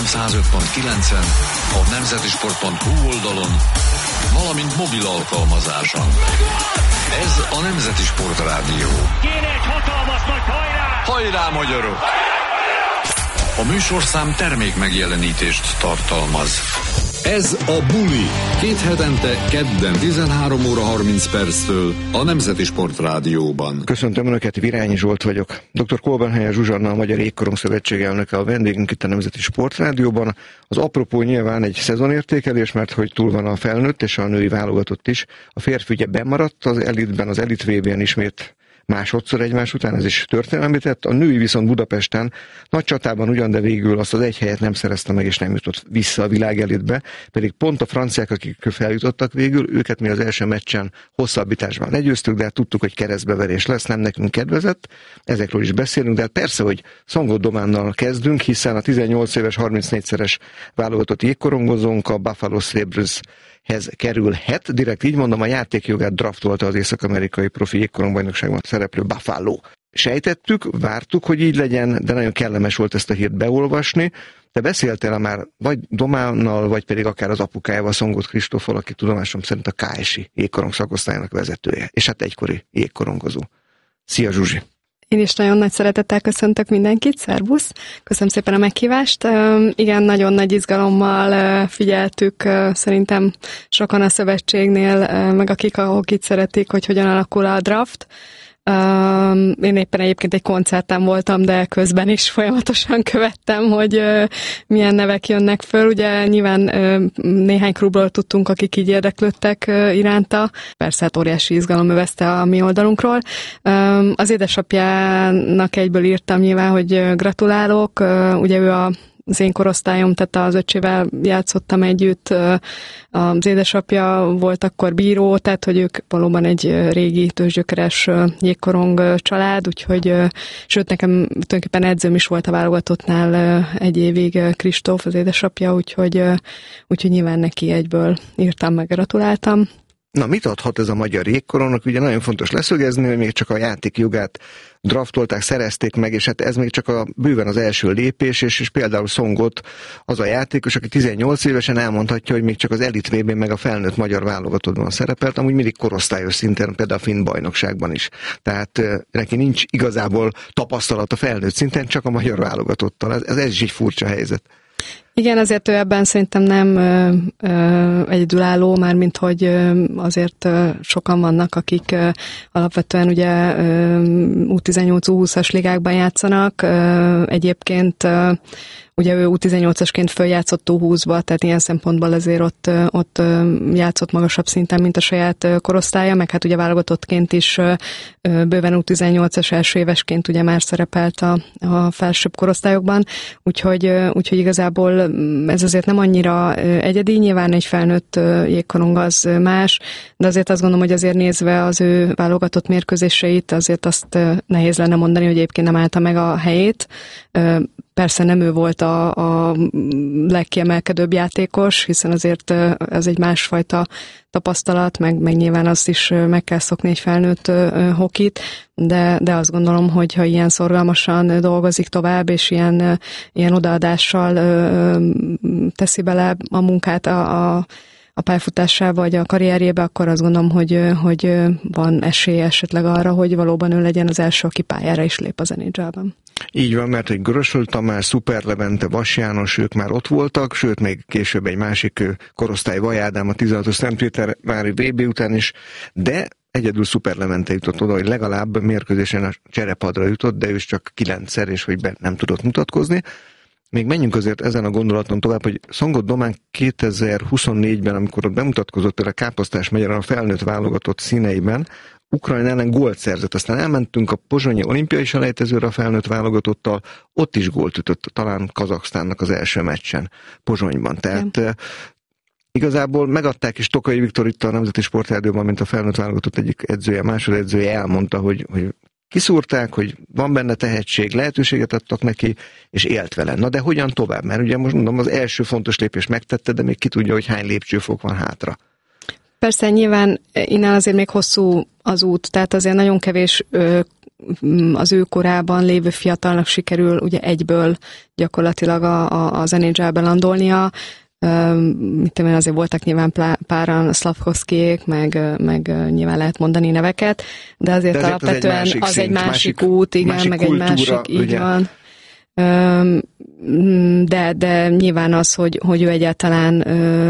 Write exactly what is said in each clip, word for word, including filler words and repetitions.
száz öt pont kilencen, a nemzeti sport pont hu oldalon, valamint mobil alkalmazáson. Ez a Nemzeti Sport Rádió. Kéne egy hatalmas nagy hajrá! Hajrá, magyarok! A műsorszám termék megjelenítést tartalmaz. Ez a Buli. Két hetente, kedden tizenhárom óra harminc perctől a Nemzeti Sport Rádióban. Köszöntöm Önöket, Virányi Zsolt vagyok. doktor Kolbenhelyer Zsuzsanna, a Magyar Jégkorong Szövetség elnöke a vendégünk itt a Nemzeti Sport Rádióban. Az apropó nyilván egy szezonértékelés, mert hogy túl van a felnőtt és a női válogatott is. A férfi ugye bemaradt az elitben, az elit vé bén ismét másodszor egymás után, ez is történelmi tett. A női viszont Budapesten nagy csatában ugyan, de végül azt az egy helyet nem szerezte meg, és nem jutott vissza a világ elitbe, pedig pont a franciák, akik feljutottak végül, őket mi az első meccsen hosszabbításban legyőztük, de hát tudtuk, hogy keresztbeverés lesz, nem nekünk kedvezett. Ezekről is beszélünk, de hát persze, hogy Szongot Dománnal kezdünk, hiszen a tizennyolc éves, harmincnégyszeres válogatott jégkorongozónk a Buffalo Sabres hez kerülhet. Direkt így mondom, a játékjogát draftolta az észak-amerikai profi jégkorongbajnokságban szereplő Buffalo. Sejtettük, vártuk, hogy így legyen, de nagyon kellemes volt ezt a hírt beolvasni. Te beszéltél már vagy Dománnal, vagy pedig akár az apukájával, Szongot Kristóffal, aki tudomásom szerint a ká es i jégkorong szakosztályának vezetője, és hát egykori jégkorongozó. Szia, Zsuzsi! Én is nagyon nagy szeretettel köszöntök mindenkit, szervusz! Köszönöm szépen a meghívást. Igen, nagyon nagy izgalommal figyeltük, szerintem sokan a szövetségnél, meg akik a hokit szeretik, hogy hogyan alakul a draft. Én éppen egyébként egy koncerten voltam, de közben is folyamatosan követtem, hogy milyen nevek jönnek föl. Ugye nyilván néhány klubról tudtunk, akik így érdeklődtek iránta. Persze hát óriási izgalom övezte a mi oldalunkról. Az édesapjának egyből írtam nyilván, hogy gratulálok. Ugye ő a az én korosztályom, tehát az öcsével játszottam együtt, az édesapja volt akkor bíró, tehát hogy ők valóban egy régi tőzsgyökeres jégkorong család, úgyhogy, sőt nekem tulajdonképpen edzőm is volt a válogatottnál egy évig Kristóf, az édesapja, úgyhogy, úgyhogy nyilván neki egyből írtam, meg gratuláltam. Na, mit adhat ez a magyar jégkorongnak? Ugye nagyon fontos leszögezni, hogy még csak a játékjogát draftolták, szerezték meg, és hát ez még csak a, bőven az első lépés, és, és például Szongot az a játékos, aki tizennyolc évesen elmondhatja, hogy még csak az elit vé bén meg a felnőtt magyar válogatottban szerepelt, amúgy mindig korosztályos szinten, például a finn bajnokságban is. Tehát neki nincs igazából tapasztalat a felnőtt szinten, csak a magyar válogatottal. Ez, ez is egy furcsa helyzet. Igen, azért ő ebben szerintem nem ö, ö, egyedülálló, mármint hogy ö, azért ö, sokan vannak, akik ö, alapvetően ugye ö, U tizennyolc U húszas ligákban játszanak. Ö, egyébként ö, ugye ő U tizennyolcasként följátszott U húszba, tehát ilyen szempontból azért ott, ott játszott magasabb szinten, mint a saját korosztálya, meg hát ugye válogatottként is bőven U tizennyolcas első évesként ugye már szerepelt a, a felsőbb korosztályokban, úgyhogy, úgyhogy igazából ez azért nem annyira egyedi, nyilván egy felnőtt jégkorong az más, de azért azt gondolom, hogy azért nézve az ő válogatott mérkőzéseit, azért azt nehéz lenne mondani, hogy egyébként nem állta meg a helyét. Persze nem ő volt a, a legkiemelkedőbb játékos, hiszen azért ez egy másfajta tapasztalat, meg, meg nyilván azt is meg kell szokni egy felnőtt hokit, de, de azt gondolom, hogy ha ilyen szorgalmasan dolgozik tovább, és ilyen, ilyen odaadással teszi bele a munkát a, a a pályafutásába vagy a karrierjébe, akkor azt gondolom, hogy, hogy van esély esetleg arra, hogy valóban ő legyen az első, aki pályára is lép az en há el-ben. Így van, mert egy Görösöl Tamás, Szuper Levente, Vas János, ők már ott voltak, sőt, még később egy másik korosztály, Vaj Ádám a tizenhatos Szentpétervári vé bé után is, de egyedül Szuper Levente jutott oda, hogy legalább mérkőzésen a cserepadra jutott, de ő is csak kilencszer, és hogy be nem tudott mutatkozni. Még menjünk azért ezen a gondolaton tovább, hogy Szongot Domán kétezer-huszonnégyben, amikor ott bemutatkozott a Káposztás megyeren a felnőtt válogatott színeiben, Ukrajna ellen gólt szerzett. Aztán elmentünk a pozsonyi olimpiai selejtezőre a felnőtt válogatottal, ott is gólt ütött, talán Kazaksztánnak az első meccsen Pozsonyban. Tehát igen. Igazából megadták is Tokai Viktor itt a Nemzeti Sport Rádióban, mint a felnőtt válogatott egyik edzője, másodedzője elmondta, hogy, hogy kiszúrták, hogy van benne tehetség, lehetőséget adtak neki, és élt vele. Na de hogyan tovább? Mert ugye most mondom, az első fontos lépés megtette, de még ki tudja, hogy hány lépcsőfok van hátra. Persze, nyilván innen azért még hosszú az út, tehát azért nagyon kevés ö, az ő korában lévő fiatalnak sikerül ugye egyből gyakorlatilag a, a, az en há el-be landolnia. Mit tudom én, azért voltak nyilván páran Slavkovszkijék, meg, meg nyilván lehet mondani neveket, de azért, de azért alapvetően az egy másik, az egy másik, másik út, igen, másik meg kultúra, egy másik, így ugye? Van. De, de nyilván az, hogy, hogy ő egyáltalán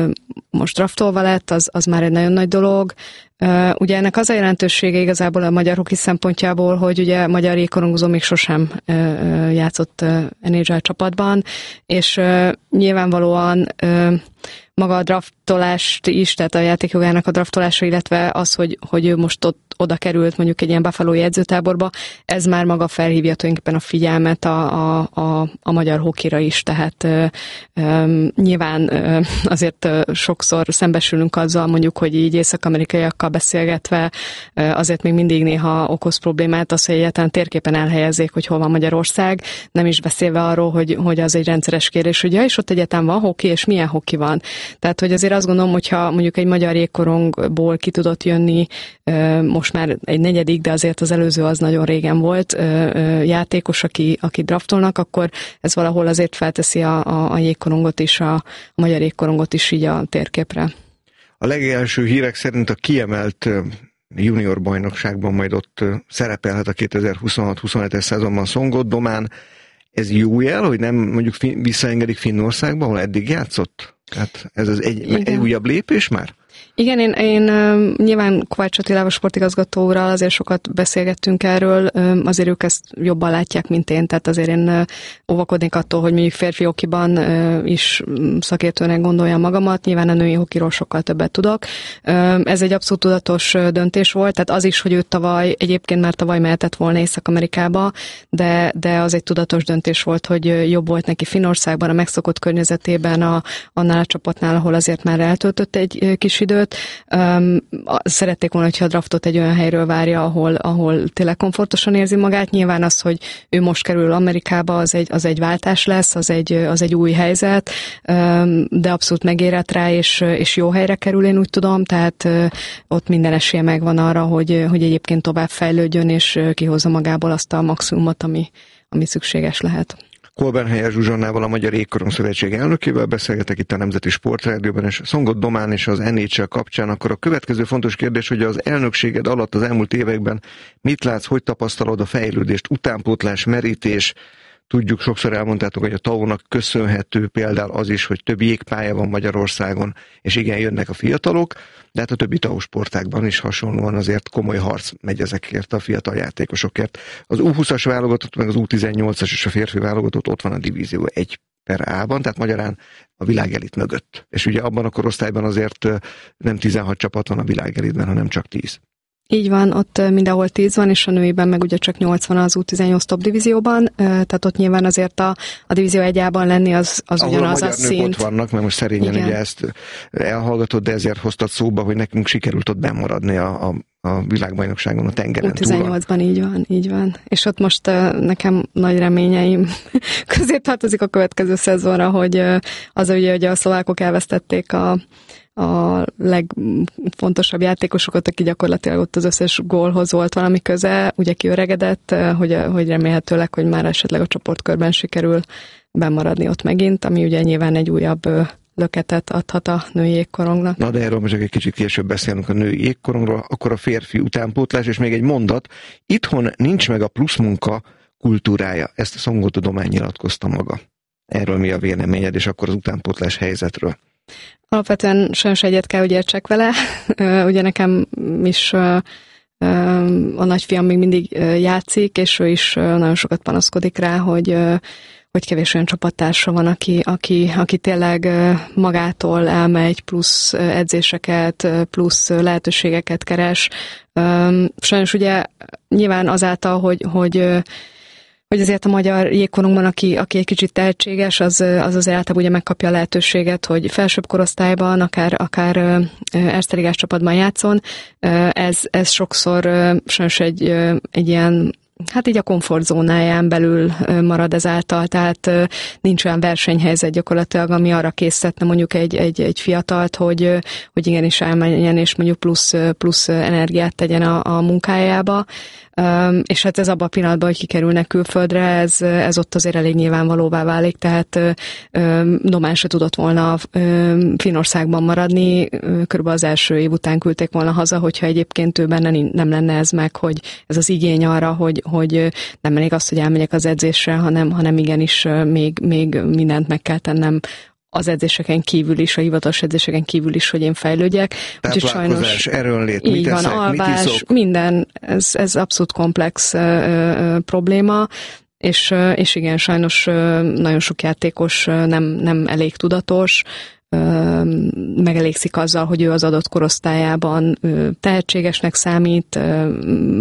most draftolva lett, az, az már egy nagyon nagy dolog. Ugye ennek az a jelentősége igazából a magyar hoki szempontjából, hogy ugye a magyar jégkorongozó még sosem játszott en há el csapatban, és nyilvánvalóan maga a draftolást is, tehát a játékjogának a draftolása, illetve az, hogy, hogy ő most ott oda került mondjuk egy ilyen Buffalo-i edzőtáborba, ez már maga felhívja tulajdonképpen a figyelmet a, a, a, a magyar hokira is, tehát ö, ö, nyilván ö, azért ö, sokszor szembesülünk azzal mondjuk, hogy így észak-amerikaiakkal beszélgetve ö, azért még mindig néha okoz problémát az, hogy egyáltalán térképen elhelyezzék, hogy hol van Magyarország, nem is beszélve arról, hogy, hogy az egy rendszeres kérdés, hogy ja, és ott egyáltalán van hoki, és milyen hoki van. Tehát, hogy azért azt gondolom, hogyha mondjuk egy magyar jégkorongból ki tudott jönni ö, most már egy negyedik, de azért az előző az nagyon régen volt játékos, aki, aki draftolnak, akkor ez valahol azért felteszi a, a, a jégkorongot is, a, a magyar jégkorongot is így a térképre. A legelső hírek szerint a kiemelt junior bajnokságban majd ott szerepelhet a kétezer-huszonhat huszonhetes szezonban Szongot Domán. Ez jó jel, hogy nem mondjuk visszaengedik Finnországba, ahol eddig játszott? Tehát ez az egy, egy újabb lépés már? Igen, én, én nyilván Kovács Attilával, sportigazgató úrral azért sokat beszélgettünk erről, azért ők ezt jobban látják, mint én, tehát azért én óvakodnék attól, hogy mondjuk férfi hokiban is szakértőnek gondoljam magamat, nyilván a női hokiról sokkal többet tudok. Ez egy abszolút tudatos döntés volt, tehát az is, hogy ő tavaly, egyébként már tavaly mehetett volna Észak-Amerikába, de, de az egy tudatos döntés volt, hogy jobb volt neki Finnországban, a megszokott környezetében, a, annál a csapatnál, ahol azért már eltöltött egy kis időt. Um, szerették volna, hogyha a draftot egy olyan helyről várja, ahol, ahol tényleg komfortosan érzi magát. Nyilván az, hogy ő most kerül Amerikába, az egy, az egy váltás lesz, az egy, az egy új helyzet, um, de abszolút megérett rá, és, és jó helyre kerül, én úgy tudom, tehát uh, ott minden esélye megvan arra, hogy, hogy egyébként tovább fejlődjön, és kihozza magából azt a maximumot, ami, ami szükséges lehet. Kolbenhelyer Zsuzsannával, a Magyar Jégkorong Szövetség elnökével beszélgetek itt a Nemzeti Sportrádióban, és Szongot Domán és az en há el kapcsán. Akkor a következő fontos kérdés, hogy az elnökséged alatt az elmúlt években mit látsz, hogy tapasztalod a fejlődést, utánpótlás, merítés? Tudjuk, sokszor elmondtátok, hogy a té á o-nak köszönhető például az is, hogy több jégpálya van Magyarországon, és igen, jönnek a fiatalok, de hát a többi té á o sportágban is hasonlóan azért komoly harc megy ezekért a fiatal játékosokért. Az U húszas válogatott, meg az U tizennyolcas és a férfi válogatott ott van a divízió egy per A-ban, tehát magyarán a világelit mögött. És ugye abban a korosztályban azért nem tizenhat csapat van a világelitben, hanem csak tíz. Így van, ott mindenhol tíz van, és a nőiben meg ugye csak nyolc van az U tizennyolc top divízióban, tehát ott nyilván azért a, a divízió egyában lenni az, az ugyanaz a, a szint. Ott vannak, mert most szerényen igen. Ugye ezt elhallgatod, de ezért hoztad szóba, hogy nekünk sikerült ott bemaradni a, a, a világbajnokságon a tengeren túl. U tizennyolcban így van, így van. És ott most nekem nagy reményeim közé tartozik a következő szezonra, hogy az ugye, hogy a szlovákok elvesztették a a legfontosabb játékosokat, aki gyakorlatilag ott az összes gólhoz volt valami köze, ugye kiöregedett, hogy, hogy remélhetőleg, hogy már esetleg a csoportkörben sikerül bemaradni ott megint, ami ugye nyilván egy újabb löketet adhat a női jégkorongnak. Na de erről most egy kicsit később beszélünk a női jégkorongról, akkor a férfi utánpótlás, és még egy mondat, itthon nincs meg a pluszmunka kultúrája, ezt a Szongot Domán nyilatkozta maga. Erről mi a véleményed, és akkor az utánpótlás helyzetről? Alapvetően sajnos egyet kell, hogy értsek vele. Ugye nekem is a nagyfiam még mindig játszik, és ő is nagyon sokat panaszkodik rá, hogy, hogy kevés olyan csapattársa van, aki, aki, aki tényleg magától elmegy, plusz edzéseket, plusz lehetőségeket keres. Sajnos ugye nyilván azáltal, hogy, hogy hogy azért a magyar jégkorongban, aki, aki egy kicsit tehetséges, az, az azért általában ugye megkapja a lehetőséget, hogy felsőbb korosztályban, akár, akár Erste ligás csapatban játszon. Ez, ez sokszor sajnos egy, egy ilyen hát így a komfortzónáján belül marad ezáltal, tehát nincs olyan versenyhelyzet gyakorlatilag, ami arra készítette mondjuk egy, egy, egy fiatalt, hogy, hogy igenis elmenjen, és mondjuk plusz, plusz energiát tegyen a, a munkájába. Um, és hát ez abban a pillanatban, hogy kikerülnek külföldre, ez, ez ott azért elég nyilvánvalóvá válik, tehát um, Domán se tudott volna um, Finnországban maradni, körülbelül az első év után küldték volna haza, hogyha egyébként ő benne nem lenne ez meg, hogy ez az igény arra, hogy, hogy nem elég az, hogy elmegyek az edzésre, hanem, hanem igenis még, még mindent meg kell tennem az edzéseken kívül is, a hivatalos edzéseken kívül is, hogy én fejlődjek. Táplálkozás, erőnlét, így mit van, eszek, alvás, mit iszok? Minden, ez, ez abszolút komplex ö, ö, probléma, és, ö, és igen, sajnos ö, nagyon sok játékos ö, nem, nem elég tudatos, ö, megelégszik azzal, hogy ő az adott korosztályában ö, tehetségesnek számít, ö,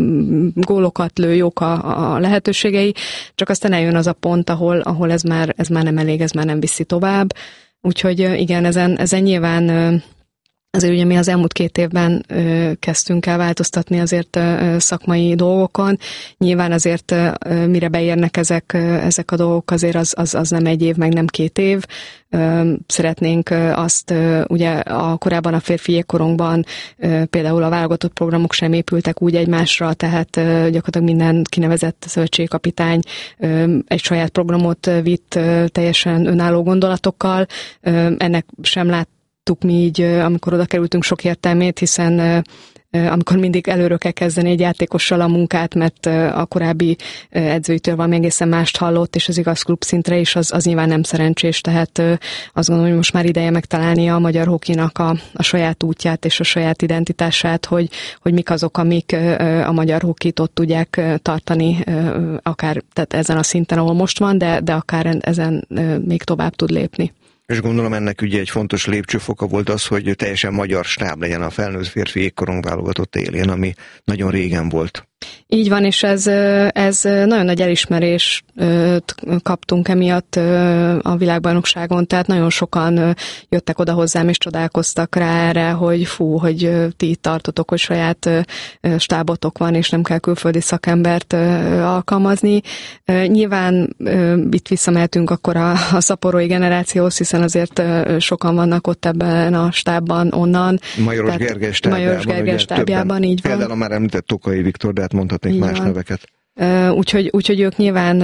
gólokat lő, jók a, a lehetőségei, csak aztán eljön az a pont, ahol, ahol ez, már, ez már nem elég, ez már nem viszi tovább. Úgyhogy igen, ezen, ezen nyilván azért ugye mi az elmúlt két évben ö, kezdtünk el változtatni azért ö, szakmai dolgokon. Nyilván azért ö, mire beérnek ezek, ö, ezek a dolgok, azért az, az, az nem egy év, meg nem két év. Ö, szeretnénk ö, azt, ö, ugye a korábban a férfi jégkorongban ö, például a válogatott programok sem épültek úgy egymásra, tehát ö, gyakorlatilag minden kinevezett szövetségkapitány ö, egy saját programot vitt ö, teljesen önálló gondolatokkal. Ö, ennek sem lát mi így, amikor oda kerültünk, sok értelmét, hiszen amikor mindig előről kell kezdeni egy játékossal a munkát, mert a korábbi edzőitől valami egészen mást hallott, és az igaz klub szintre is, az, az nyilván nem szerencsés, tehát azt gondolom, hogy most már ideje megtalálnia a magyar hokinak a, a saját útját és a saját identitását, hogy, hogy mik azok, amik a magyar hokit ott tudják tartani, akár tehát ezen a szinten, ahol most van, de, de akár ezen még tovább tud lépni. És gondolom ennek ugye egy fontos lépcsőfoka volt az, hogy teljesen magyar stáb legyen a felnőtt férfi jégkorong válogatott élén, ami nagyon régen volt. Így van, és ez, ez nagyon nagy elismerést kaptunk emiatt a világbajnokságon, tehát nagyon sokan jöttek oda hozzám és csodálkoztak rá erre, hogy fú, hogy ti itt tartotok, hogy saját stábotok van, és nem kell külföldi szakembert alkalmazni. Nyilván itt visszamehetünk akkor a, a szaporói generációhoz, hiszen azért sokan vannak ott ebben a stábban onnan. Majoros Gergely stábjában. Majoros Gergely stábjában, így van. Például a már említett Tokai Viktor, de hát mondhatnék így más van. Neveket. Úgyhogy, úgyhogy ők nyilván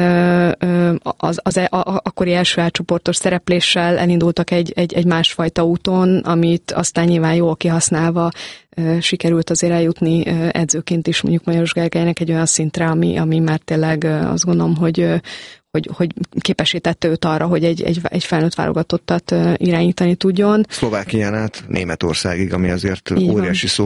az, az a, a, akkori első átcsoportos szerepléssel elindultak egy, egy, egy másfajta úton, amit aztán nyilván jól kihasználva sikerült azért eljutni edzőként is mondjuk Majoros Gergelynek egy olyan szintre, ami, ami már tényleg azt gondolom, hogy Hogy, hogy képesítette őt arra, hogy egy, egy, egy felnőtt válogatottat irányítani tudjon. Szlovákián át Németországig, ami azért így óriási van. szó.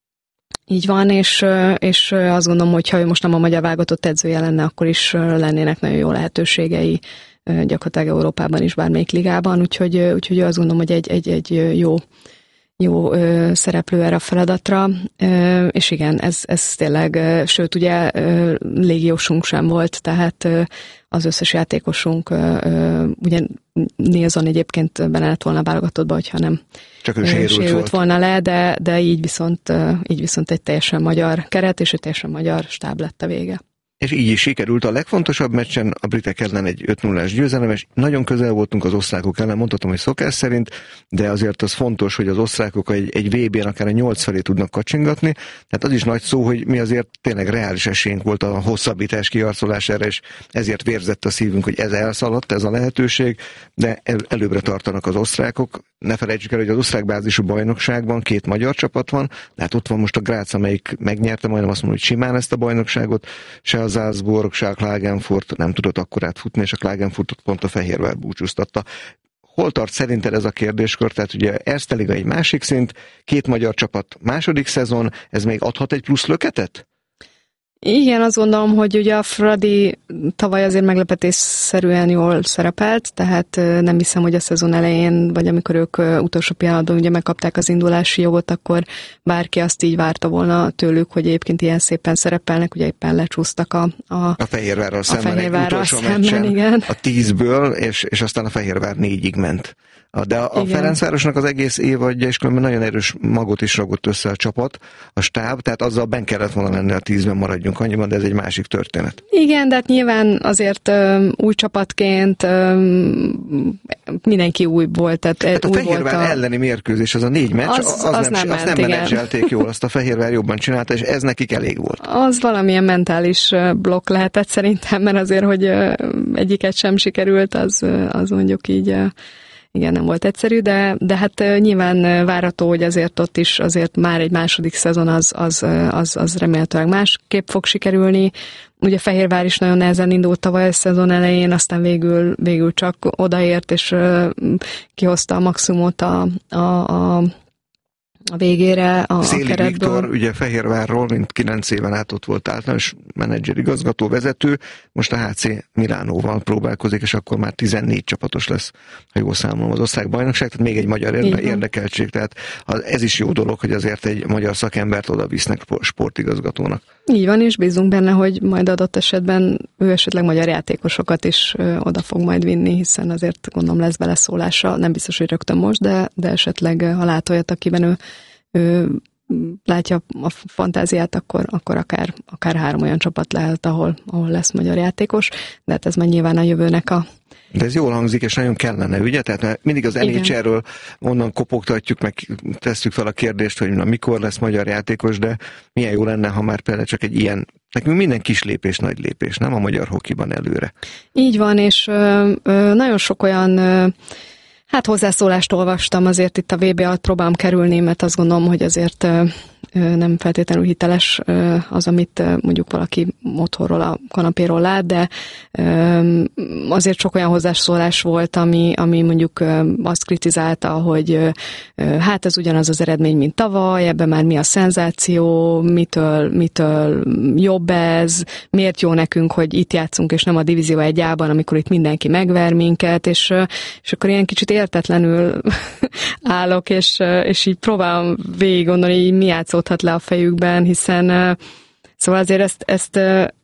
Így van, és, és azt gondolom, hogy ha ő most nem a magyar válogatott edzője lenne, akkor is lennének nagyon jó lehetőségei gyakorlatilag Európában is, bármelyik ligában, úgyhogy, úgyhogy azt gondolom, hogy egy, egy, egy jó, jó ö, szereplő erre a feladatra, ö, és igen, ez, ez tényleg, ö, sőt ugye ö, légiósunk sem volt, tehát ö, az összes játékosunk, ö, ö, ugye Nilsson egyébként benne lett volna válogatottba, hogyha nem Csak ő ö, sérült, sérült volna le, de, de így, viszont, ö, így viszont egy teljesen magyar keret, és egy teljesen magyar stáb lett a vége. És így is sikerült a legfontosabb meccsen a britek ellen egy öt nullás győzelem, és nagyon közel voltunk az osztrákok ellen, mondhatom, hogy szokás szerint, de azért az fontos, hogy az osztrákok egy, egy vé bén akár a nyolc felé tudnak kacsingatni, tehát az is nagy szó, hogy mi azért tényleg reális esélyünk volt a hosszabbítás kiharcolására, és ezért vérzett a szívünk, hogy ez elszaladt, ez a lehetőség, de el, előbbre tartanak az osztrákok. Ne felejtsük el, hogy az osztrák bázisú bajnokságban két magyar csapat van, hát ott van most a Grác, amelyik megnyerte, majdnem azt mondom, hogy simán ezt a bajnokságot, se a Salzburg, se a Klagenfurt nem tudott akkorát futni, és a Klagenfurtot pont a Fehérvár búcsúztatta. Hol tart szerinted ez a kérdéskör? Tehát ugye Erste Liga egy másik szint, két magyar csapat második szezon, ez még adhat egy plusz löketet? Igen, azt gondolom, hogy ugye a Fradi tavaly azért meglepetésszerűen jól szerepelt, tehát nem hiszem, hogy a szezon elején, vagy amikor ők utolsó pillanatban ugye megkapták az indulási jogot, akkor bárki azt így várta volna tőlük, hogy egyébként ilyen szépen szerepelnek, ugye éppen lecsúsztak a, a, a Fehérvárral szemben, Fehérvárral egy utolsó szemben, meccsen igen. a tízből, és, és aztán a Fehérvár négyig ment De a Igen. Ferencvárosnak az egész évadja, és különben nagyon erős magot is ragott össze a csapat, a stáb, tehát azzal benn kellett volna lenni a tízben, maradjunk annyiban, de ez egy másik történet. Igen, de hát nyilván azért ö, új csapatként ö, mindenki új volt. Tehát hát a új Fehérvár volt a... elleni mérkőzés, az a négy meccs, az, az, az nem, nem, azt nem menedzselték jól, azt a Fehérvár jobban csinálta, és ez nekik elég volt. Az valamilyen mentális blokk lehetett szerintem, mert azért, hogy egyiket sem sikerült, az, az mondjuk így igen, nem volt egyszerű, de, de hát nyilván várható, hogy azért ott is azért már egy második szezon az, az, az, az remélhetőleg másképp fog sikerülni. Ugye Fehérvár is nagyon nehezen indult tavaly a szezon elején, aztán végül, végül csak odaért, és kihozta a maximumot a, a, a a végére a, Széli a keretből. Viktor, ugye Fehérvárról, mint kilenc éven át ott volt általános menedzser, igazgató, vezető, most a há cé Milánóval próbálkozik, és akkor már tizennégy csapatos lesz, ha jól számolom, az osztrák-bajnokság, tehát még egy magyar érde- érdekeltség, tehát ez is jó dolog, hogy azért egy magyar szakembert oda visznek sportigazgatónak. Így van, és bízunk benne, hogy majd adott esetben ő esetleg magyar játékosokat is ö, oda fog majd vinni, hiszen azért gondolom lesz beleszólása, nem biztos, hogy rögtön most, de, de esetleg ha lát olyat, akiben ő, ő látja a fantáziát, akkor, akkor akár, akár három olyan csapat lehet, ahol, ahol lesz magyar játékos, de hát ez már nyilván a jövőnek a De ez jól hangzik, és nagyon kellene, ugye? Tehát mindig az en há el-ről onnan kopogtatjuk, meg tesszük fel a kérdést, hogy na, mikor lesz magyar játékos, de milyen jó lenne, ha már például csak egy ilyen, nekünk minden kis lépés, nagy lépés, nem a magyar hokiban előre. Így van, és ö, ö, nagyon sok olyan ö, hát hozzászólást olvastam azért itt a vé bé alatt, próbálom kerülni, mert azt gondolom, hogy azért ö, ö, nem feltétlenül hiteles ö, az, amit ö, mondjuk valaki otthonról a kanapéról lát, de ö, azért sok olyan hozzászólás volt, ami, ami mondjuk ö, azt kritizálta, hogy ö, hát ez ugyanaz az eredmény, mint tavaly, ebben már mi a szenzáció, mitől, mitől jobb ez, miért jó nekünk, hogy itt játszunk, és nem a Divízió egy A-ban, amikor itt mindenki megver minket, és, és akkor ilyen kicsit értetlenül állok, és, és így próbálom végig gondolni, hogy mi játszódhat le a fejükben, hiszen szóval azért ezt, ezt,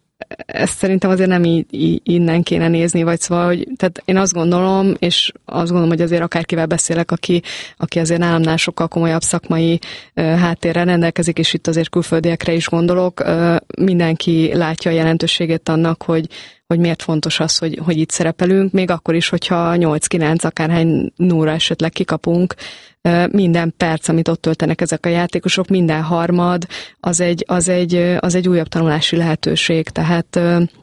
ezt szerintem azért nem í, í, innen kéne nézni, vagy szóval, hogy tehát én azt gondolom, és azt gondolom, hogy azért akárkivel beszélek, aki, aki azért nálamnál sokkal komolyabb szakmai háttérrel rendelkezik, és itt azért külföldiekre is gondolok, mindenki látja a jelentőségét annak, hogy hogy miért fontos az, hogy, hogy itt szerepelünk, még akkor is, hogyha nyolc-kilenc akárhány núra esetleg kikapunk, minden perc, amit ott töltenek ezek a játékosok, minden harmad, az egy, az egy, az egy újabb tanulási lehetőség, tehát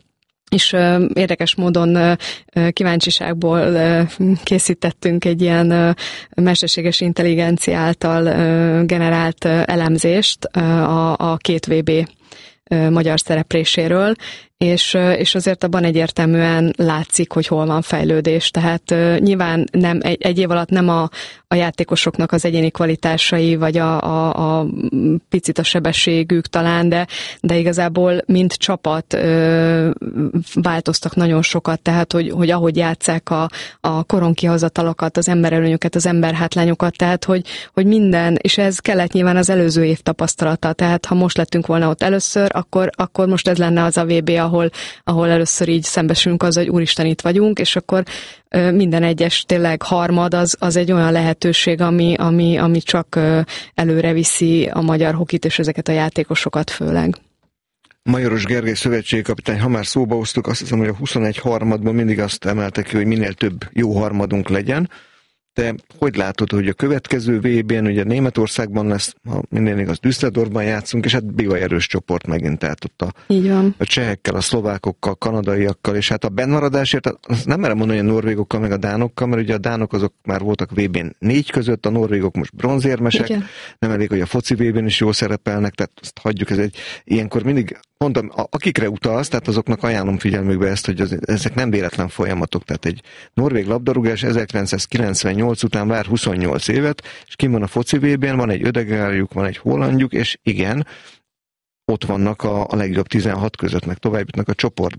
és érdekes módon kíváncsiságból készítettünk egy ilyen mesterséges intelligencia által generált elemzést a, a két vé bé magyar szerepléséről, és, és azért abban egyértelműen látszik, hogy hol van fejlődés. Tehát uh, nyilván nem, egy, egy év alatt nem a, a játékosoknak az egyéni kvalitásai, vagy a, a, a picit a sebességük talán, de, de igazából mind csapat uh, változtak nagyon sokat, tehát hogy, hogy ahogy játsszák a, a koronkihozatalokat, az emberelőnyöket, az emberhátlányokat, tehát hogy, hogy minden, és ez kellett nyilván az előző év tapasztalata, tehát ha most lettünk volna ott először, akkor, akkor most ez lenne az a vé bé, ahol, ahol először így szembesülünk az, hogy úristen, itt vagyunk, és akkor ö, minden egyes tényleg harmad az, az egy olyan lehetőség, ami, ami, ami csak ö, előre viszi a magyar hokit, és ezeket a játékosokat főleg. Majoros Gergely szövetségkapitány, ha már szóba hoztuk, azt hiszem, hogy a huszonegy harmadban mindig azt emelte ki, hogy minél több jó harmadunk legyen. Te hogy látod, hogy a következő vé bén, ugye Németországban lesz, ha minden igaz, Düsseldorfban játszunk, és hát bivaj erős csoport megint, tehát ott a, Így van. a csehekkel, a szlovákokkal, kanadaiakkal, és hát a bennmaradásért, azt nem merem mondani, hogy a norvégokkal, meg a dánokkal, mert ugye a dánok azok már voltak vé bén négy között, a norvégok most bronzérmesek, igen. Nem elég, hogy a foci vé bén is jól szerepelnek, tehát azt hagyjuk, ez egy ilyenkor mindig, mondom, akikre utalsz, tehát azoknak ajánlom figyelmükbe ezt, hogy az, ezek nem véletlen folyamatok, tehát egy norvég labdarúgás ezerkilencszázkilencvennyolc után vár huszonnyolc évet, és kim van a foci vé bén, van egy Ödegárjuk, van egy hollandjuk, és igen, ott vannak a, a legjobb tizenhat között, meg tovább jutnak a csoportból.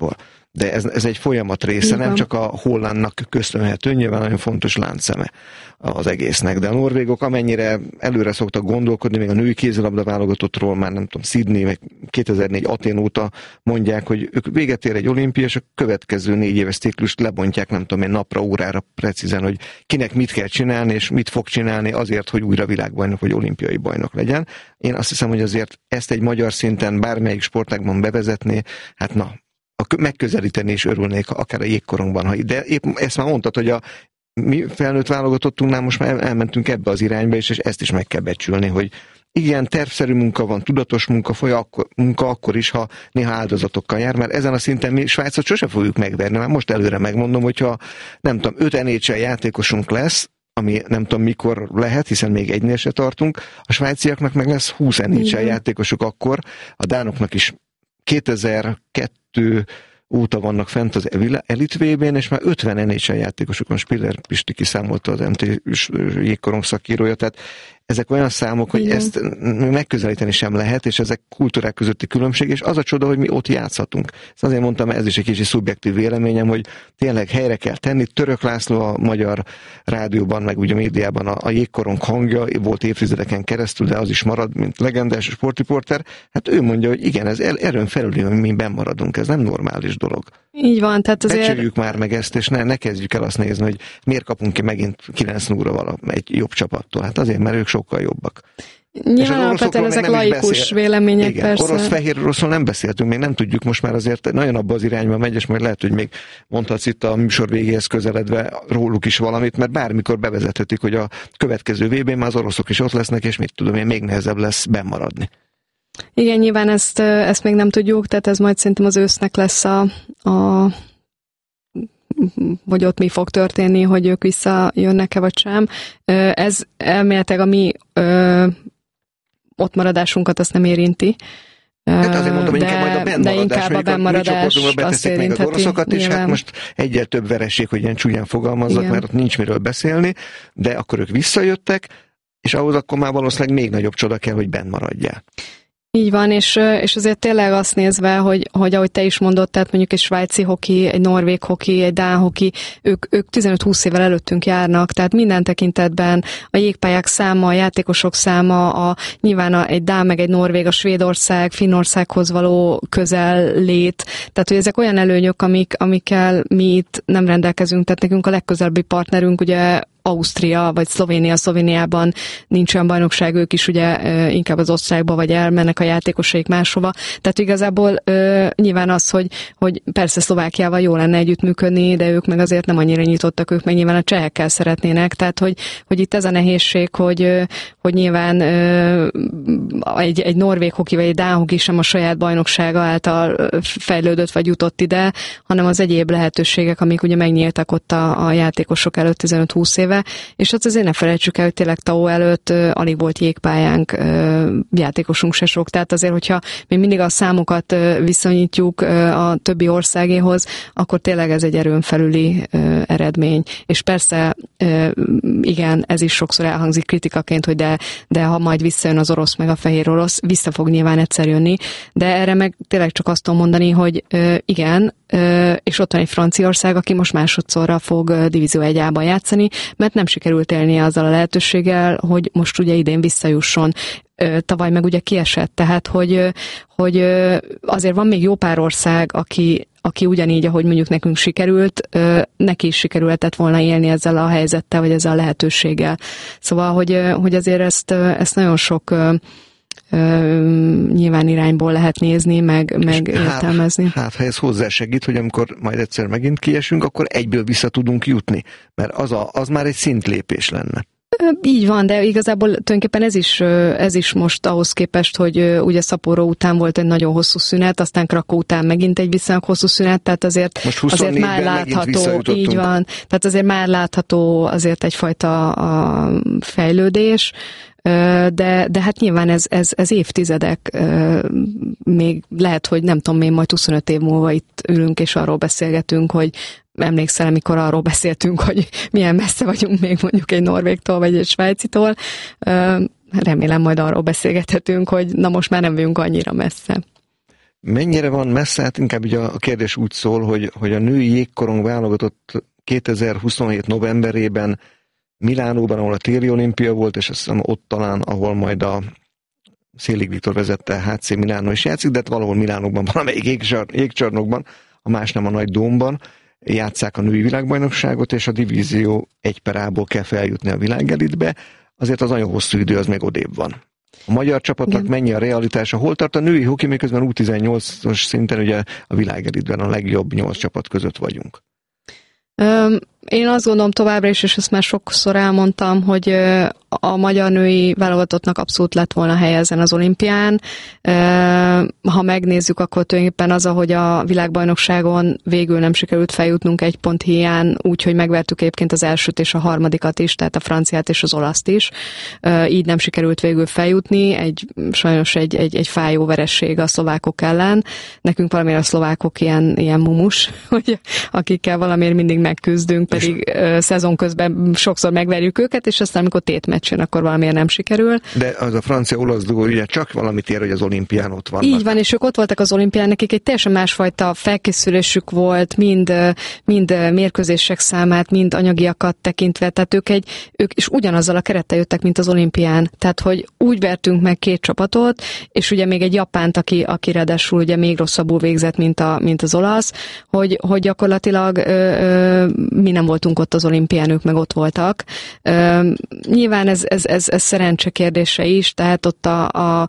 de ez, ez egy folyamat része, nem csak a hollandnak köszönhető, nyilván nagyon fontos láncszeme az egésznek, de a norvégok amennyire előre szoktak gondolkodni, még a női kézilabda válogatottról már nem tudom, Sydney, meg kétezer-négy Atén óta mondják, hogy ők véget ér egy olimpia, és a következő négy éves ciklust lebontják, nem tudom én, napra, órára precízen, hogy kinek mit kell csinálni, és mit fog csinálni azért, hogy újra világbajnok vagy olimpiai bajnok legyen. Én azt hiszem, hogy azért ezt egy magyar szinten bármelyik sportágban bevezetné, hát na, megközelíteni is örülnék, akár a jégkorongban. Ha, de épp ezt már mondtad, hogy a mi felnőtt válogatottunknál most már elmentünk ebbe az irányba, és ezt is meg kell becsülni, hogy igen, tervszerű munka van, tudatos munka, foly akkor, munka akkor is, ha néha áldozatokkal jár, mert ezen a szinten mi Svájcot sose fogjuk megverni, mert most előre megmondom, hogyha nem tudom, öt en há el játékosunk lesz, ami nem tudom mikor lehet, hiszen még egynél se tartunk, a svájciaknak meg lesz húsz en há el játékosuk akkor, a dánoknak is kétezer-kettő óta vannak fent az Elite vé bén, és már ötven en há el játékosokon, Spiller Pisti kiszámolta az em té jégkorong szakírója, tehát ezek olyan számok, hogy igen, ezt megközelíteni sem lehet, és ezek kultúrák közötti különbség, és az a csoda, hogy mi ott játszhatunk. Ezt azért mondtam, ez is egy kicsi szubjektív véleményem, hogy tényleg helyre kell tenni. Török László a magyar rádióban, meg ugye a médiában a, a jégkorong hangja, volt évtizedeken keresztül, de az is marad, mint legendás sportriporter. Hát ő mondja, hogy igen, ez erőn felül, hogy mi benn maradunk, ez nem normális dolog. Így van, tehát azért... Becsüljük már meg ezt, és ne, ne kezdjük el azt nézni, hogy miért kapunk ki megint kilenc nulla vala egy jobb csapattól. Hát azért, mert ők sokkal jobbak. Nyilván alapvetően ezek laikus vélemények, igen, persze. Orosz-fehér oroszról nem beszéltünk, még nem tudjuk, most már azért nagyon abba az irányba megy, és majd lehet, hogy még mondhatsz itt a műsor végéhez közeledve róluk is valamit, mert bármikor bevezethetik, hogy a következő vé bén már az oroszok is ott lesznek, és mit tudom én, még nehezebb lesz bennmaradni. Igen, nyilván ezt, ezt még nem tudjuk, tehát ez majd szerintem az ősznek lesz a, a hogy ott mi fog történni, hogy ők visszajönnek-e vagy sem. Ez elméletileg a mi ö, ott maradásunkat azt nem érinti. Hát azért mondom, hogy de, inkább majd a bennmaradás, de inkább a bennmaradás azt még az oroszokat, és hát most egyel több vereség, hogy ilyen csúnyán fogalmazzak, igen, mert ott nincs miről beszélni, de akkor ők visszajöttek, és ahhoz akkor már valószínűleg még nagyobb csoda kell, hogy benn maradjál. Így van, és, és azért tényleg azt nézve, hogy, hogy ahogy te is mondod, tehát mondjuk egy svájci hoki, egy norvég hoki, egy dán hoki, ők, ők tizenöt-húsz évvel előttünk járnak, tehát minden tekintetben a jégpályák száma, a játékosok száma, a, nyilván a, egy dán meg egy norvég, a Svédország, Finnországhoz való közel lét, tehát hogy ezek olyan előnyök, amik, amikkel mi itt nem rendelkezünk, tehát nekünk a legközelebbi partnerünk ugye Ausztria vagy Szlovénia, Szlovéniában nincs olyan bajnokság, ők is ugye inkább az osztályba vagy elmennek a játékosaik máshova. Tehát igazából nyilván az, hogy, hogy persze Szlovákiával jó lenne együttműködni, de ők meg azért nem annyira nyitottak, ők meg nyilván a csehekkel szeretnének. Tehát, hogy, hogy itt ez a nehézség, hogy, hogy nyilván egy, egy norvég hoki vagy egy dán hoki sem a saját bajnoksága által fejlődött vagy jutott ide, hanem az egyéb lehetőségek, amik ugye megnyíltak ott a, a játékosok előtt tizenöt-húsz éve. És ott azért ne felejtsük el, hogy tényleg Tao előtt uh, alig volt jégpályánk, uh, játékosunk se sok. Tehát azért, hogyha mi mindig a számokat uh, viszonyítjuk uh, a többi országéhoz, akkor tényleg ez egy erőn felüli uh, eredmény. És persze, uh, igen, ez is sokszor elhangzik kritikaként, hogy de, de ha majd visszajön az orosz meg a fehér orosz, vissza fog nyilván egyszer jönni. De erre meg tényleg csak azt tudom mondani, hogy uh, igen, uh, és ott van egy Franciaország, aki most másodszorra fog uh, Divízió egy á-ban játszani, mert nem sikerült élnie azzal a lehetőséggel, hogy most ugye idén visszajusson. Tavaly meg ugye kiesett, tehát hogy, hogy azért van még jó pár ország, aki, aki ugyanígy, ahogy mondjuk nekünk sikerült, neki is sikerülhetett volna élni ezzel a helyzettel, vagy ezzel a lehetőséggel. Szóval, hogy, hogy azért ezt, ezt nagyon sok nyilván irányból lehet nézni, meg, meg értelmezni. Hát, hát, ha ez hozzásegít, hogy amikor majd egyszer megint kiesünk, akkor egyből vissza tudunk jutni, mert az, a, az már egy szintlépés lenne. Így van, de igazából tulajdonképpen ez is, ez is most ahhoz képest, hogy ugye Sapporo után volt egy nagyon hosszú szünet, aztán Krakow után megint egy viszonylag hosszú szünet, tehát azért, azért már látható, így van, tehát azért már látható azért egyfajta a fejlődés, de, de hát nyilván ez, ez, ez évtizedek, még lehet, hogy nem tudom, én majd huszonöt év múlva itt ülünk és arról beszélgetünk, hogy emlékszel, amikor arról beszéltünk, hogy milyen messze vagyunk még mondjuk egy norvégtól vagy egy svájcitól. Remélem majd arról beszélgethetünk, hogy na most már nem vagyunk annyira messze. mennyire van messze, hát inkább ugye a kérdés úgy szól, hogy, hogy a női jégkorong válogatott kétezer-huszonhét novemberében Milánóban, ahol a téli olimpia volt, és azt hiszem ott talán, ahol majd a Szélig Viktor vezette há cé Milánó is játszik, de hát valahol Milánóban, valamelyik jégcsar, jégcsarnokban, a más nem a nagy dómban játsszák a női világbajnokságot, és a divízió egy per A-ból kell feljutni a világelitbe, azért az nagyon hosszú idő, az még odébb van. A magyar csapatnak igen. Mennyi a realitása? Hol tart a női hoki, miközben U tizennyolcas szinten ugye a világelitben a legjobb nyolc csapat között vagyunk? Um, én azt gondolom továbbra is, és ezt már sokszor elmondtam, hogy a magyar női válogatottnak abszolút lett volna helye ezen az olimpián. Ha megnézzük, akkor tulajdonképpen az, ahogy a világbajnokságon végül nem sikerült feljutnunk egy pont hiány, úgyhogy megvertük egyébként az elsőt és a harmadikat is, tehát a franciát és az olaszt is. Így nem sikerült végül feljutni, egy, sajnos egy, egy, egy fájó veresség a szlovákok ellen. Nekünk valamiért a szlovákok ilyen, ilyen mumus, hogy akikkel valamiért mindig megküzdünk, pedig uh, szezon közben sokszor megverjük őket, és aztán amikor tétmeccs jön, akkor valamiért nem sikerül. De az a francia-olasz dugó ugye csak valamit ér, hogy az olimpián ott vannak. Így van, és ők ott voltak az olimpián, nekik egy teljesen másfajta felkészülésük volt, mind, mind mérkőzések számát, mind anyagiakat tekintve, tehát ők, egy, ők is ugyanazzal a kerettel jöttek, mint az olimpián. Tehát, hogy úgy vertünk meg két csapatot, és ugye még egy japánt, aki, aki ráadásul ugye még rosszabbul végzett, mint, a, mint az olasz, hogy, hogy gyakorlatilag ö, ö, mi nem voltunk ott az olimpián, ők meg ott voltak. Ö, nyilván ez, ez, ez, ez szerencse kérdése is, tehát ott a, a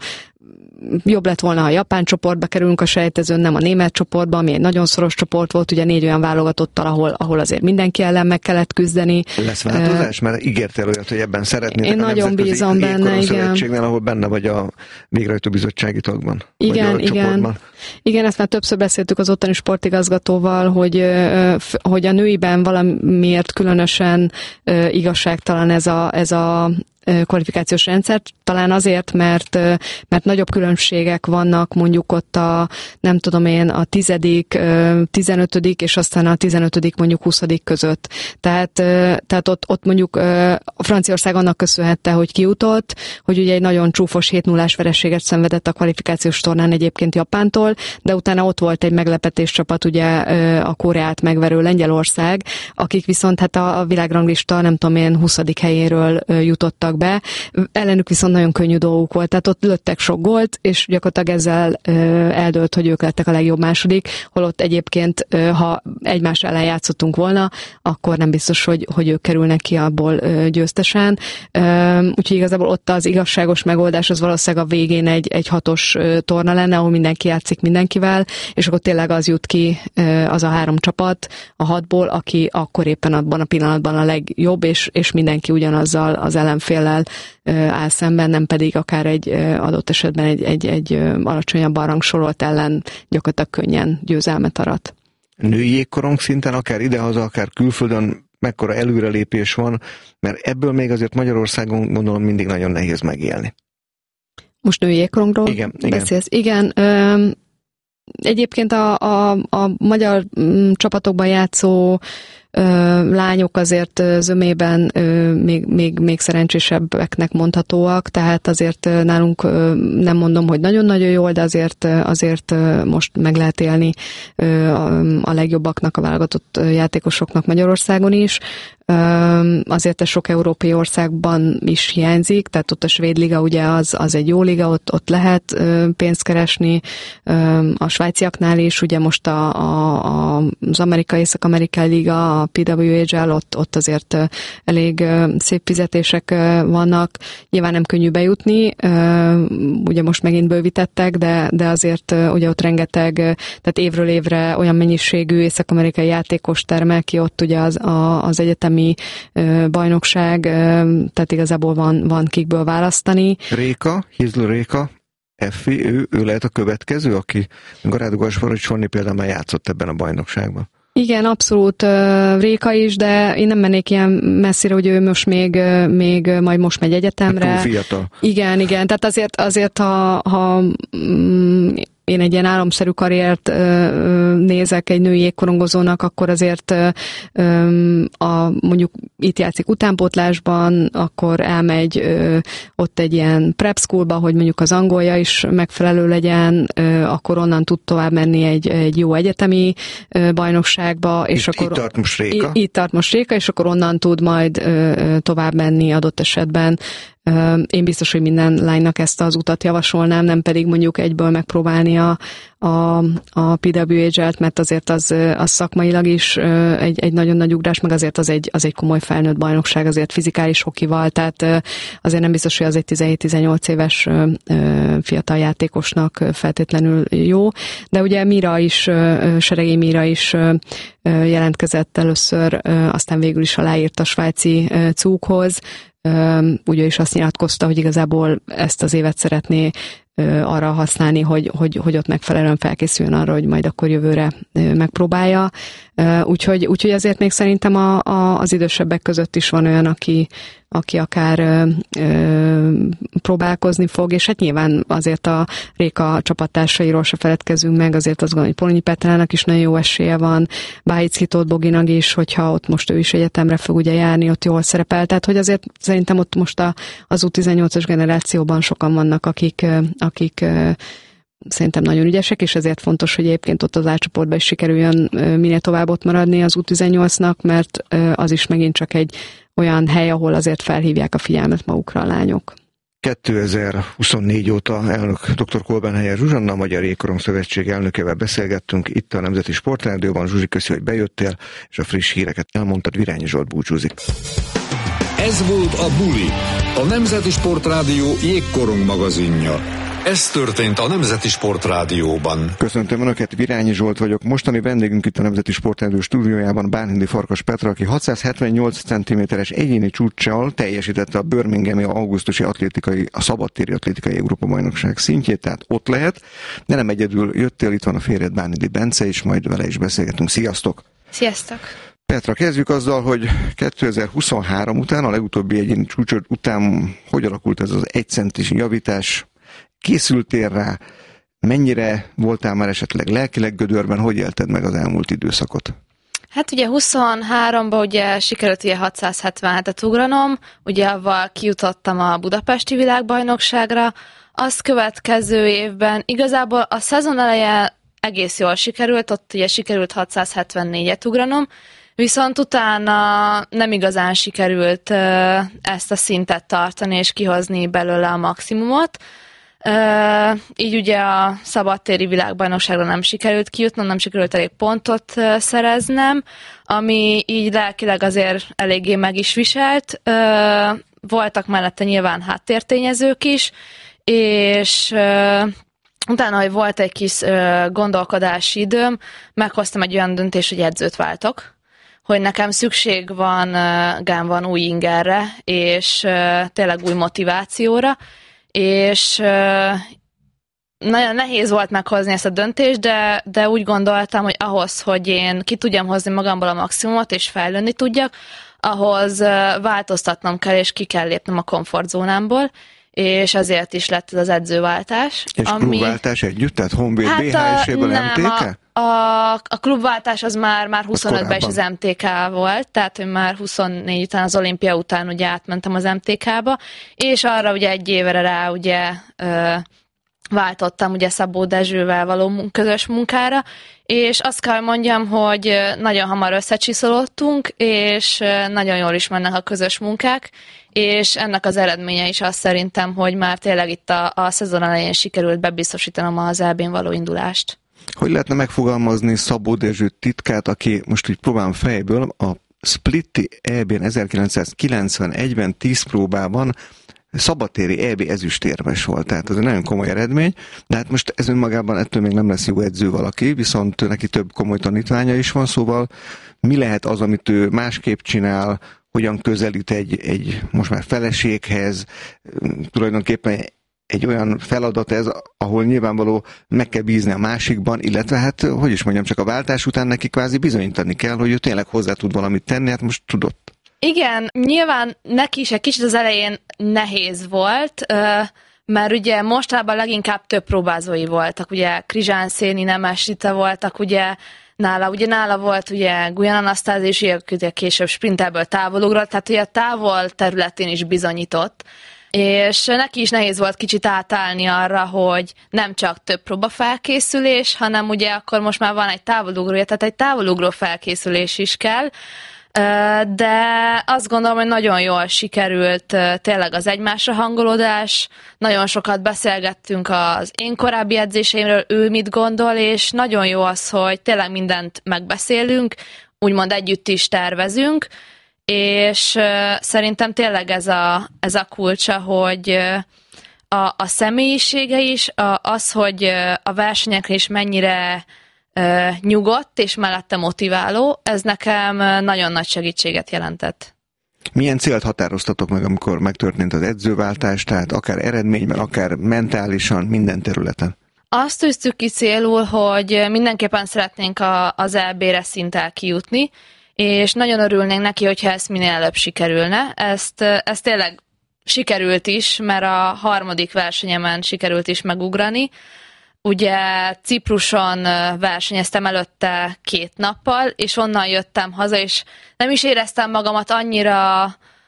jobb lett volna, ha a japán csoportba kerülünk a sejtezőn, nem a német csoportba, ami egy nagyon szoros csoport volt, ugye négy olyan válogatottal, ahol, ahol azért mindenki ellen meg kellett küzdeni. Lesz változás? Uh, Mert ígértél olyat, hogy ebben szeretnétek. Én a nagyon bízom benne, igen. Ahol benne vagy a végrehajtó bizottsági tagban. Igen, igen. Igen, ezt már többször beszéltük az ottani sportigazgatóval, hogy, hogy a nőiben valamiért különösen igazságtalan ez a, ez a kvalifikációs rendszer, talán azért, mert, mert nagyobb különbségek vannak mondjuk ott a, nem tudom én, a tizedik, tizenötödik és aztán a tizenötödik mondjuk huszadik között. Tehát, tehát ott, ott mondjuk a Franciaország annak köszönhette, hogy kijutott, hogy ugye egy nagyon csúfos hét nullás vereséget szenvedett a kvalifikációs tornán egyébként Japántól, de utána ott volt egy meglepetés csapat, ugye a Koreát megverő Lengyelország, akik viszont hát a, a világranglista, nem tudom én, huszadik helyéről jutottak be. Ellenük viszont nagyon könnyű dolguk volt, tehát ott lőttek sok gólt, és gyakorlatilag ezzel ö, eldőlt, hogy ők lettek a legjobb második, holott egyébként, ö, ha egymás ellen játszottunk volna, akkor nem biztos, hogy, hogy ők kerülnek ki abból ö, győztesen. Ö, úgyhogy igazából ott az igazságos megoldás az valószínűleg a végén egy, egy hatos ö, torna lenne, ahol mindenki játszik mindenkivel, és akkor tényleg az jut ki, ö, az a három csapat a hatból, aki akkor éppen abban a pillanatban a legjobb, és, és mindenki ugyanazzal az ellenfél áll szemben, nem pedig akár egy adott esetben egy, egy, egy alacsonyabban rangsorolt ellen gyakorlatilag könnyen győzelmet arat. Női jégkorong szinten, akár idehaza, akár külföldön mekkora előrelépés van, mert ebből még azért Magyarországon gondolom mindig nagyon nehéz megélni. Most női jégkorongról igen, beszélsz? Igen. igen egyébként a, a, a magyar csapatokban játszó lányok azért zömében még, még, még szerencsésebbeknek mondhatóak, tehát azért nálunk nem mondom, hogy nagyon-nagyon jól, de azért, azért most meg lehet élni a legjobbaknak, a válogatott játékosoknak Magyarországon is. Azért ez sok európai országban is hiányzik, tehát ott a svéd liga ugye az, az egy jó liga, ott, ott lehet pénzt keresni, a svájciaknál is, ugye most a, a, az amerikai, észak-amerikai liga, a pé dupla vé há el, ott, ott azért elég szép fizetések vannak, nyilván nem könnyű bejutni, ugye most megint bővítettek, de, de azért ugye ott rengeteg, tehát évről évre olyan mennyiségű észak-amerikai játékos termel ki ott ugye az, a, az egyetemi bajnokság, tehát igazából van, van kikből választani. Réka, Hizlő Réka, Effi, ő, ő lehet a következő, aki Garád Gasparics például már játszott ebben a bajnokságban. Igen, abszolút uh, Réka is, de én nem mennék ilyen messzire, hogy ő most még, uh, még majd most megy egyetemre. Hát túl fiatal. Igen, igen, tehát azért, azért ha, ha um, én egy ilyen álomszerű karriert nézek egy női jégkorongozónak, akkor azért a, mondjuk itt játszik utánpótlásban, akkor elmegy ott egy ilyen prep schoolba, hogy mondjuk az angolja is megfelelő legyen, akkor onnan tud tovább menni egy, egy jó egyetemi bajnokságba, és itt, akkor itt tart most Réka. Itt, itt tart most Réka, és akkor onnan tud majd tovább menni adott esetben. Én biztos, hogy minden lánynak ezt az utat javasolnám, nem pedig mondjuk egyből megpróbálni a, a, a pé dupla vé há-t, mert azért az, az szakmailag is egy, egy nagyon nagy ugrás, meg azért az egy, az egy komoly felnőtt bajnokság, azért fizikális hokival, tehát azért nem biztos, hogy az egy tizenhét-tizennyolc éves fiatal játékosnak feltétlenül jó, de ugye Mira is, Seregély Mira is jelentkezett először, aztán végül is aláírt a svájci cúghoz. Ugye is azt nyilatkozta, hogy igazából ezt az évet szeretné arra használni, hogy, hogy, hogy ott megfelelően felkészüljön arra, hogy majd akkor jövőre megpróbálja. Úgyhogy, úgyhogy azért még szerintem a, a, az idősebbek között is van olyan, aki, aki akár ö, ö, próbálkozni fog, és hát nyilván azért a Réka csapattársairól se feledkezünk meg, azért azt gondolom, hogy Polonyi Petrának is nagyon jó esélye van, Bájicki Tóth Boginak is, hogyha ott most ő is egyetemre fog ugye járni, ott jól szerepel, tehát hogy azért szerintem ott most a, az U tizennyolcas generációban sokan vannak, akik, akik szerintem nagyon ügyesek, és ezért fontos, hogy egyébként ott az A-csoportban is sikerüljön minél tovább ott maradni az U tizennyolcnak, mert az is megint csak egy olyan hely, ahol azért felhívják a figyelmet magukra a lányok. kétezer-huszonnégy óta elnök dr. Kolbenhelyer Zsuzsanna, a Magyar Jégkorong Szövetség elnökével beszélgettünk itt a Nemzeti Sportrádióban. Zsuzsi, köszi, hogy bejöttél, és a friss híreket elmondtad. Virányi Zsolt búcsúzik. Ez volt a Buli, a Nemzeti Sportrádió jégkorong magazinja. Ez történt a Nemzeti Sportrádióban. Köszöntöm Önöket, Virányi Zsolt vagyok. Mostani vendégünk itt a Nemzeti Sportrádió stúdiójában Bánhidi Farkas Petra, aki hatszázhetvennyolc centiméteres egyéni csúccsal teljesítette a birminghami augusztusi atlétikai, a szabadtéri atlétikai Európa-bajnokság szintjét, tehát ott lehet, de nem egyedül jöttél, itt van a férjed Bánhidi Bence, és majd vele is beszélgetünk. Sziasztok! Sziasztok! Petra, kezdjük azzal, hogy kétezer-huszonhárom után, a legutóbbi egyéni csúcsod után hogy alakult ez az egy centis javítás? Készültél rá? Mennyire voltál már esetleg lelkileg gödörben? Hogy élted meg az elmúlt időszakot? Hát ugye huszonháromban ugye sikerült ugye hatszázhetvenhetet ugranom, ugye avval kijutottam a budapesti világbajnokságra, azt következő évben igazából a szezon eleje egész jól sikerült, ott ugye sikerült hatszázhetvennégyet ugranom, viszont utána nem igazán sikerült ezt a szintet tartani és kihozni belőle a maximumot. Uh, így ugye a szabadtéri világbajnokságra nem sikerült kijutnom, nem sikerült elég pontot uh, szereznem, ami így lelkileg azért eléggé meg is viselt. Uh, voltak mellette nyilván háttértényezők is, és uh, utána, hogy volt egy kis uh, gondolkodási időm, meghoztam egy olyan döntést, hogy edzőt váltok, hogy nekem szükség van, uh, van új ingerre, és uh, tényleg új motivációra, és uh, nagyon nehéz volt meghozni ezt a döntést, de, de úgy gondoltam, hogy ahhoz, hogy én ki tudjam hozni magamból a maximumot, és fejlődni tudjak, ahhoz uh, változtatnom kell, és ki kell lépnem a komfortzónámból, és ezért is lett ez az edzőváltás. És ami... klubváltás együtt? Tehát Honvéd hát bé há es-éből em té ká? A, a, a klubváltás az már, már huszonötben is az em té ká volt, tehát hogy már huszonnégy után, az olimpia után ugye átmentem az em té ká-ba, és arra ugye egy évre rá ugye ö, váltottam ugye Szabó Dezsővel való közös munkára, és azt kell mondjam, hogy nagyon hamar összecsiszolódtunk, és nagyon jól is mennek a közös munkák, és ennek az eredménye is az szerintem, hogy már tényleg itt a, a szezon elején sikerült bebiztosítanom az é bén való indulást. Hogy lehetne megfogalmazni Szabó Dezső titkát, aki most így próbálom fejből, a Splitti é bén ezerkilencszázkilencvenegyben tíz próbában szabadtéri é bé ezüstérmes volt, tehát ez egy nagyon komoly eredmény, de hát most ez önmagában ettől még nem lesz jó edző valaki, viszont neki több komoly tanítványa is van, szóval mi lehet az, amit ő másképp csinál, hogyan közelít egy, egy most már feleséghez, tulajdonképpen egy olyan feladat ez, ahol nyilvánvaló meg kell bízni a másikban, illetve hát, hogy is mondjam, csak a váltás után neki kvázi bizonyítani kell, hogy ő tényleg hozzá tud valamit tenni, hát most tudott. Igen, nyilván neki is egy kicsit az elején nehéz volt, mert ugye mostában leginkább több próbázói voltak, ugye Krizsán Széni, Nemes Rita voltak, ugye nála, ugye nála volt ugye Gulyán Anasztázi, és ugye később sprinterből távolugrott, tehát ugye a távol területén is bizonyított, és neki is nehéz volt kicsit átállni arra, hogy nem csak több próbafelkészülés, hanem ugye akkor most már van egy távolugrója, tehát egy távolugró felkészülés is kell, de azt gondolom, hogy nagyon jól sikerült tényleg az egymásra hangolódás, nagyon sokat beszélgettünk az én korábbi edzéseimről, ő mit gondol, és nagyon jó az, hogy tényleg mindent megbeszélünk, úgymond együtt is tervezünk, és szerintem tényleg ez a, ez a kulcsa, hogy a, a személyisége is, a, az, hogy a versenyekre is mennyire nyugodt és mellette motiváló, ez nekem nagyon nagy segítséget jelentett. Milyen célt határoztatok meg, amikor megtörtént az edzőváltás, tehát akár eredményben, akár mentálisan, minden területen? Azt tűztük ki célul, hogy mindenképpen szeretnénk a, az é bé-re szinttel kijutni, és nagyon örülnénk neki, hogyha ezt minél előbb sikerülne. Ezt, ezt tényleg sikerült is, mert a harmadik versenyemen sikerült is megugrani. Ugye Cipruson versenyeztem előtte két nappal, és onnan jöttem haza, és nem is éreztem magamat annyira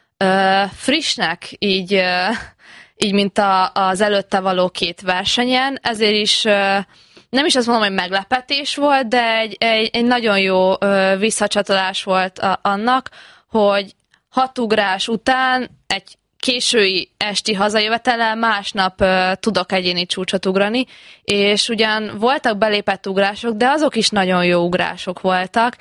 uh, frissnek, így, uh, így mint a, az előtte való két versenyen, ezért is uh, nem is azt mondom, hogy meglepetés volt, de egy, egy, egy nagyon jó uh, visszacsatolás volt a, annak, hogy hat ugrás után egy késői esti hazajövetellel másnap uh, tudok egyéni csúcsot ugrani, és ugyan voltak belépett ugrások, de azok is nagyon jó ugrások voltak,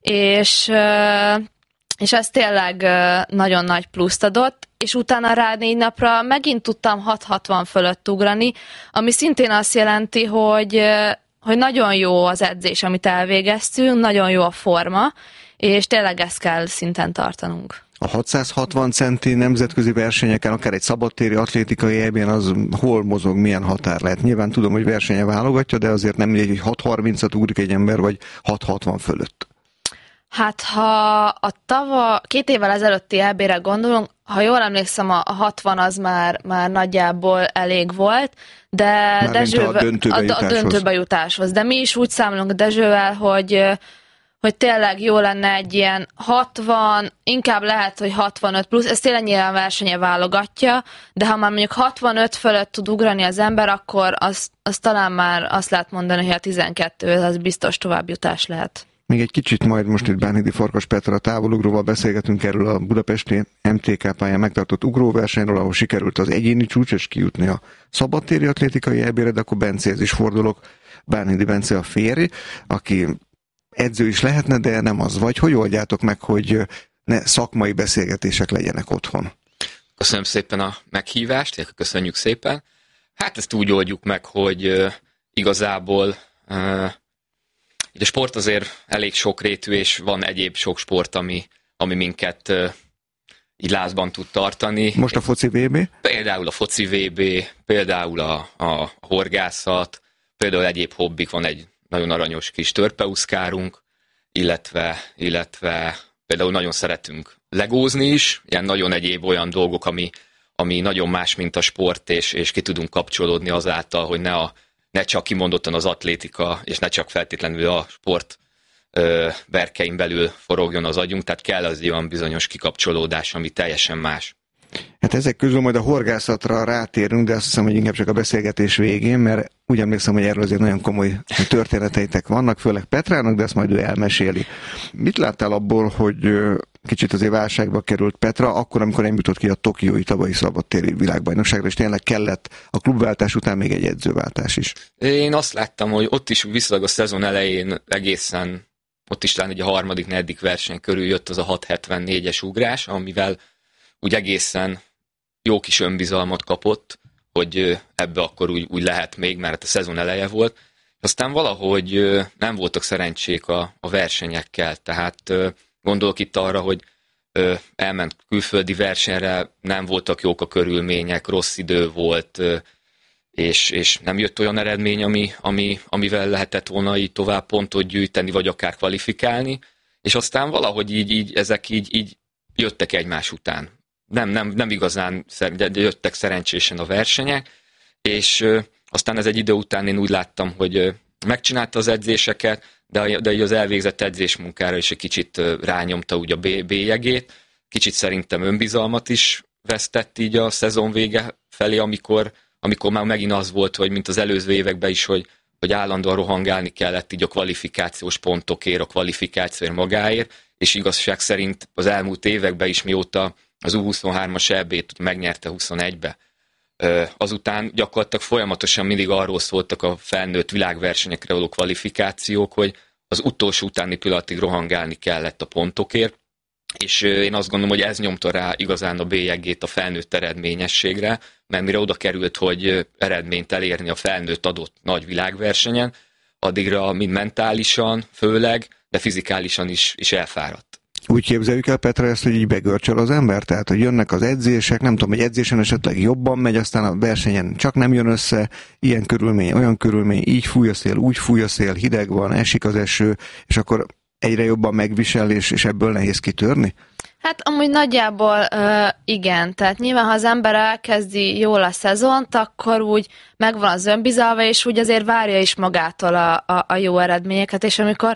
és, uh, és ez tényleg uh, nagyon nagy pluszt adott, és utána rá négy napra megint tudtam hat hatvan fölött ugrani, ami szintén azt jelenti, hogy, uh, hogy nagyon jó az edzés, amit elvégeztünk, nagyon jó a forma, és tényleg ezt kell szinten tartanunk. A hatszázhatvan centi nemzetközi versenyeken, akár egy szabadtéri atlétikai é bén az hol mozog, milyen határ lehet? Nyilván tudom, hogy versenye válogatja, de azért nem mindegy, hogy hat harmincat ugrik egy ember, vagy hat hatvan fölött. Hát ha a tava, két évvel ezelőtti é bé-re gondolunk, ha jól emlékszem, a hatvan az már, már nagyjából elég volt, de Dezsővel, a döntőbe, a, a döntőbe jutáshoz. De mi is úgy számolunk Dezsővel, hogy hogy tényleg jó lenne egy ilyen hatvan, inkább lehet, hogy hatvanöt plusz, ez tényleg nyilván versenye válogatja, de ha már mondjuk hatvanöt fölött tud ugrani az ember, akkor az, az talán már azt lehet mondani, hogy a tizenkettő az biztos továbbjutás lehet. Még egy kicsit majd most itt Bánhidi Farkas Petra távolugróval beszélgetünk erről a budapesti em té ká pályán megtartott ugróversenyről, ahol sikerült az egyéni csúcs és kijutni a szabadtéri atlétikai é bére, de akkor Bencéhez is fordulok. Bánhidi Bence a férj, aki edző is lehetne, de nem az vagy. Hogy oldjátok meg, hogy ne szakmai beszélgetések legyenek otthon? Köszönöm szépen a meghívást, köszönjük szépen. Hát ezt úgy oldjuk meg, hogy uh, igazából uh, a sport azért elég sokrétű, és van egyéb sok sport, ami, ami minket uh, így lázban tud tartani. Most a foci vé bé? Például a foci vé bé, például a, a horgászat, például egyéb hobbik, van egy nagyon aranyos kis törpeuszkárunk, illetve, illetve például nagyon szeretünk legózni is, ilyen nagyon egyéb olyan dolgok, ami, ami nagyon más, mint a sport, és, és ki tudunk kapcsolódni azáltal, hogy ne, a, ne csak kimondottan az atlétika, és ne csak feltétlenül a sport ö, berkein belül forogjon az agyunk, tehát kell az olyan bizonyos kikapcsolódás, ami teljesen más. Hát ezek közül majd a horgászatra rátérünk, de azt hiszem, hogy inkább csak a beszélgetés végén, mert úgy emlékszem, hogy erről azért nagyon komoly történeteitek vannak, főleg Petrának, de ezt majd ő elmeséli. Mit láttál abból, hogy kicsit azért válságba került Petra, akkor, amikor nem jutott ki a tokiói tavalyi szabadtéri világbajnokságra, és tényleg kellett a klubváltás után még egy edzőváltás is? Én azt láttam, hogy ott is viszonylag a szezon elején egészen, ott is talán egy a harmadik, negyedik verseny körül jött az a hat hetvennégyes ugrás, amivel úgy egészen jó kis önbizalmat kapott, hogy ebbe akkor úgy, úgy lehet még, mert a szezon eleje volt. Aztán valahogy nem voltak szerencsék a, a versenyekkel, tehát gondolok itt arra, hogy elment külföldi versenyre, nem voltak jók a körülmények, rossz idő volt, és, és nem jött olyan eredmény, ami, ami, amivel lehetett volna így tovább pontot gyűjteni, vagy akár kvalifikálni, és aztán valahogy így, így ezek így, így jöttek egymás után. Nem, nem, nem igazán jöttek szerencsésen a versenyek, és aztán ez egy idő után én úgy láttam, hogy megcsinálta az edzéseket, de, de az elvégzett edzésmunkára is egy kicsit rányomta úgy a bélyegét, kicsit szerintem önbizalmat is vesztett így a szezon vége felé, amikor, amikor már megint az volt, hogy mint az előző években is, hogy, hogy állandóan rohangálni kellett így a kvalifikációs pontokért, a kvalifikációért magáért, és igazság szerint az elmúlt években is, mióta az U huszonhármas é bét megnyerte huszonegybe, azután gyakorlatilag folyamatosan mindig arról szóltak a felnőtt világversenyekre való kvalifikációk, hogy az utolsó utáni pillanatig rohangálni kellett a pontokért, és én azt gondolom, hogy ez nyomta rá igazán a bélyegét a felnőtt eredményességre, mert mire oda került, hogy eredményt elérni a felnőtt adott nagy világversenyen, addigra mind mentálisan, főleg, de fizikálisan is, is elfáradt. Úgy képzeljük el, Petra, ezt, hogy így begörcsöl az ember? Tehát, hogy jönnek az edzések, nem tudom, hogy edzésen esetleg jobban megy, aztán a versenyen csak nem jön össze, ilyen körülmény, olyan körülmény, így fúj a szél, úgy fúj a szél, hideg van, esik az eső, és akkor egyre jobban megvisel, és, és ebből nehéz kitörni? Hát amúgy nagyjából uh, igen, tehát nyilván ha az ember elkezdi jól a szezont, akkor úgy megvan az önbizalma, és úgy azért várja is magától a, a, a jó eredményeket, és amikor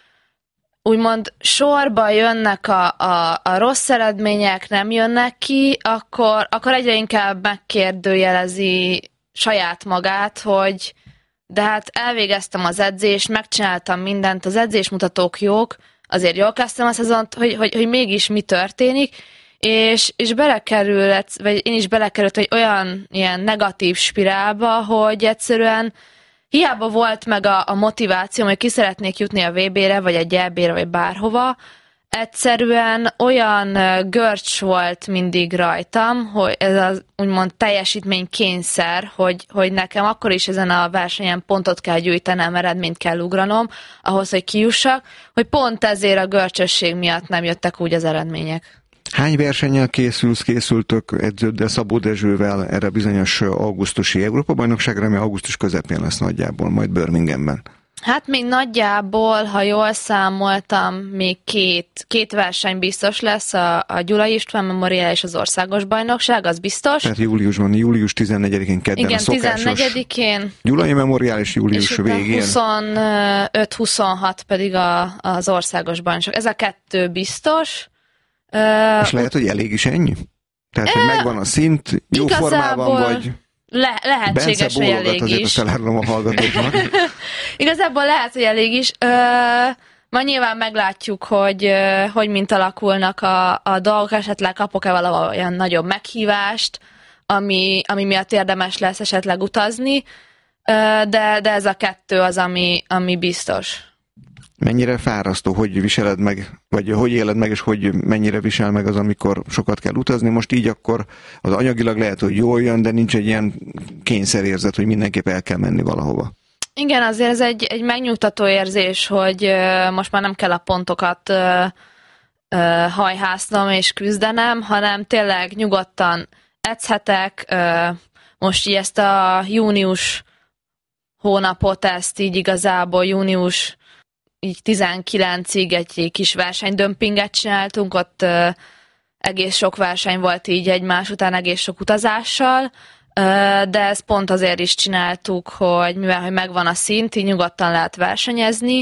úgymond sorba jönnek a, a, a rossz eredmények, nem jönnek ki, akkor, akkor egyre inkább megkérdőjelezi saját magát, hogy de hát elvégeztem az edzést, megcsináltam mindent, az edzésmutatók jók, azért jól kezdtem a szezont, hogy, hogy, hogy mégis mi történik, és, és belekerül, vagy én is belekerült egy olyan ilyen negatív spirálba, hogy egyszerűen hiába volt meg a, a motiváció, hogy ki szeretnék jutni a vé bére, vagy egy é bére, vagy bárhova, egyszerűen olyan görcs volt mindig rajtam, hogy ez az úgymond teljesítménykényszer, hogy, hogy nekem akkor is ezen a versenyen pontot kell gyűjtenem, eredményt kell ugranom, ahhoz, hogy kijussak, hogy pont ezért a görcsösség miatt nem jöttek úgy az eredmények. Hány versennyel készülsz, készültök edződdel, Szabó Dezsővel erre bizonyos augusztusi Európa-bajnokságra, ami augusztus közepén lesz nagyjából, majd Birminghamben? Hát még nagyjából, ha jól számoltam, még két, két verseny biztos lesz, a, a Gyulai István Memorial és az országos bajnokság, az biztos. Tehát júliusban, július tizennegyedikén kedden igen, a szokásos tizennegyedikén. Gyulai Memorial és július és végén. huszonöt huszonhat pedig a, az országos bajnokság. Ez a kettő biztos. És lehet, hogy elég is ennyi? Tehát, hogy megvan a szint, jó igazából formában vagy... Le, lehetséges, hogy elég azért is. Azt elárulom a hallgatóknak. Igazából lehet, hogy elég is. Ö, ma nyilván meglátjuk, hogy, ö, hogy mint alakulnak a, a dolgok, esetleg kapok-e valamilyen nagyobb meghívást, ami, ami miatt érdemes lesz esetleg utazni, ö, de, de ez a kettő az, ami, ami biztos. Mennyire fárasztó, hogy viseled meg, vagy hogy éled meg, és hogy mennyire visel meg az, amikor sokat kell utazni. Most így akkor az anyagilag lehet, hogy jól jön, de nincs egy ilyen kényszerérzet, hogy mindenképp el kell menni valahova. Igen, azért ez egy, egy megnyugtató érzés, hogy uh, most már nem kell a pontokat uh, uh, hajhásznom és küzdenem, hanem tényleg nyugodtan edzhetek. Uh, most így ezt a június hónapot, ezt így igazából június így tizenkilencig egy kis versenydömpinget csináltunk, ott uh, egész sok verseny volt így egymás után, egész sok utazással, uh, de ezt pont azért is csináltuk, hogy mivel hogy megvan a szint, így nyugodtan lehet versenyezni,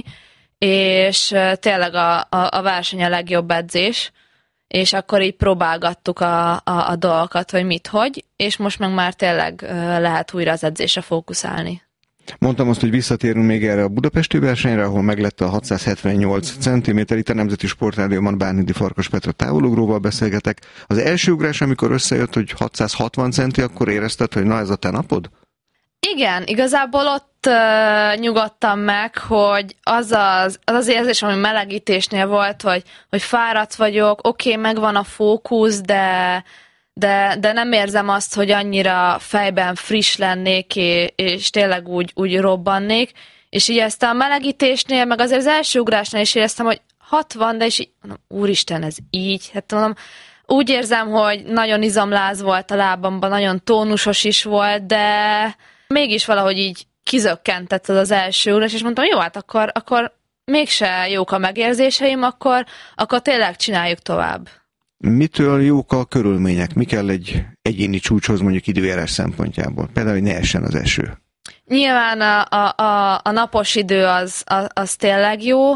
és uh, tényleg a, a, a verseny a legjobb edzés, és akkor így próbálgattuk a, a, a dolgokat, hogy mit, hogy, és most meg már tényleg uh, lehet újra az edzésre fókuszálni. Mondtam azt, hogy visszatérünk még erre a budapesti versenyre, ahol meglett a hatszázhetvennyolc centiméter. Itt a Nemzeti Sportrádióban Bánhidi Farkas Petra távolugróval beszélgetek. Az első ugrás, amikor összejött, hogy hatszázhatvan centi, akkor érezted, hogy na ez a te napod? Igen, igazából ott uh, nyugodtam meg, hogy az az, az az érzés, ami melegítésnél volt, hogy, hogy fáradt vagyok, oké, okay, megvan a fókusz, de... De, de nem érzem azt, hogy annyira fejben friss lennék, és tényleg úgy, úgy robbannék. És így ezt a melegítésnél, meg azért az első ugrásnál is éreztem, hogy hatvan, de és így, mondom, úristen, ez így. Hát mondom, úgy érzem, hogy nagyon izomláz volt a lábamban, nagyon tónusos is volt, de mégis valahogy így kizökkentett az az első ugrás, és mondtam, jó, hát akkor, akkor mégse jók a megérzéseim, akkor, akkor tényleg csináljuk tovább. Mitől jók a körülmények? Mi kell egy egyéni csúcshoz mondjuk időjárás szempontjából? Például, hogy ne essen az eső. Nyilván a, a, a, a napos idő az, az, az tényleg jó.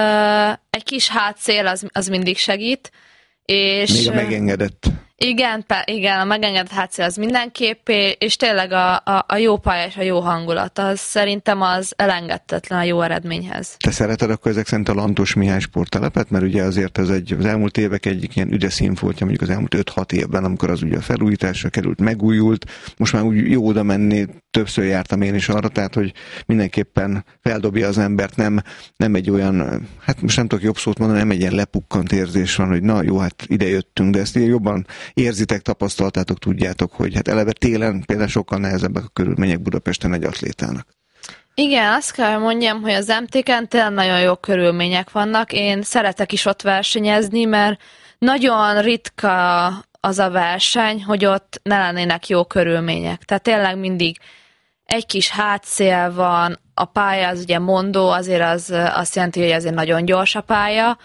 Egy kis hátszél az, az mindig segít. És még a megengedett. Igen, igen, a megengedett hátszél az mindenképpé, és tényleg a, a, a jó pálya és a jó hangulat, az szerintem az elengedhetetlen a jó eredményhez. Te szereted akkor ezek szerint a Lantos Mihály sporttelepet? Mert ugye azért ez egy, az elmúlt évek egyik ilyen üde színfoltja, mondjuk az elmúlt öt-hat évben, amikor az ugye a felújításra került, megújult, most már úgy jó oda menni, többször jártam én is arra, tehát hogy mindenképpen feldobja az embert, nem, nem egy olyan, hát most nem tudok jobb szót mondani, nem egy ilyen lepukkant érzés van, hogy na jó, hát ide jöttünk, de ezt jobban érzitek, tapasztaltátok, tudjátok, hogy hát eleve télen például sokkal nehezebbek a körülmények Budapesten egy atlétának. Igen, azt kell mondjam, hogy az em té ken tényleg nagyon jó körülmények vannak. Én szeretek is ott versenyezni, mert nagyon ritka az a verseny, hogy ott ne lennének jó körülmények. Tehát tényleg mindig egy kis hátszél van, a pálya az ugye mondó, azért az azt jelenti, hogy azért nagyon gyors a pálya,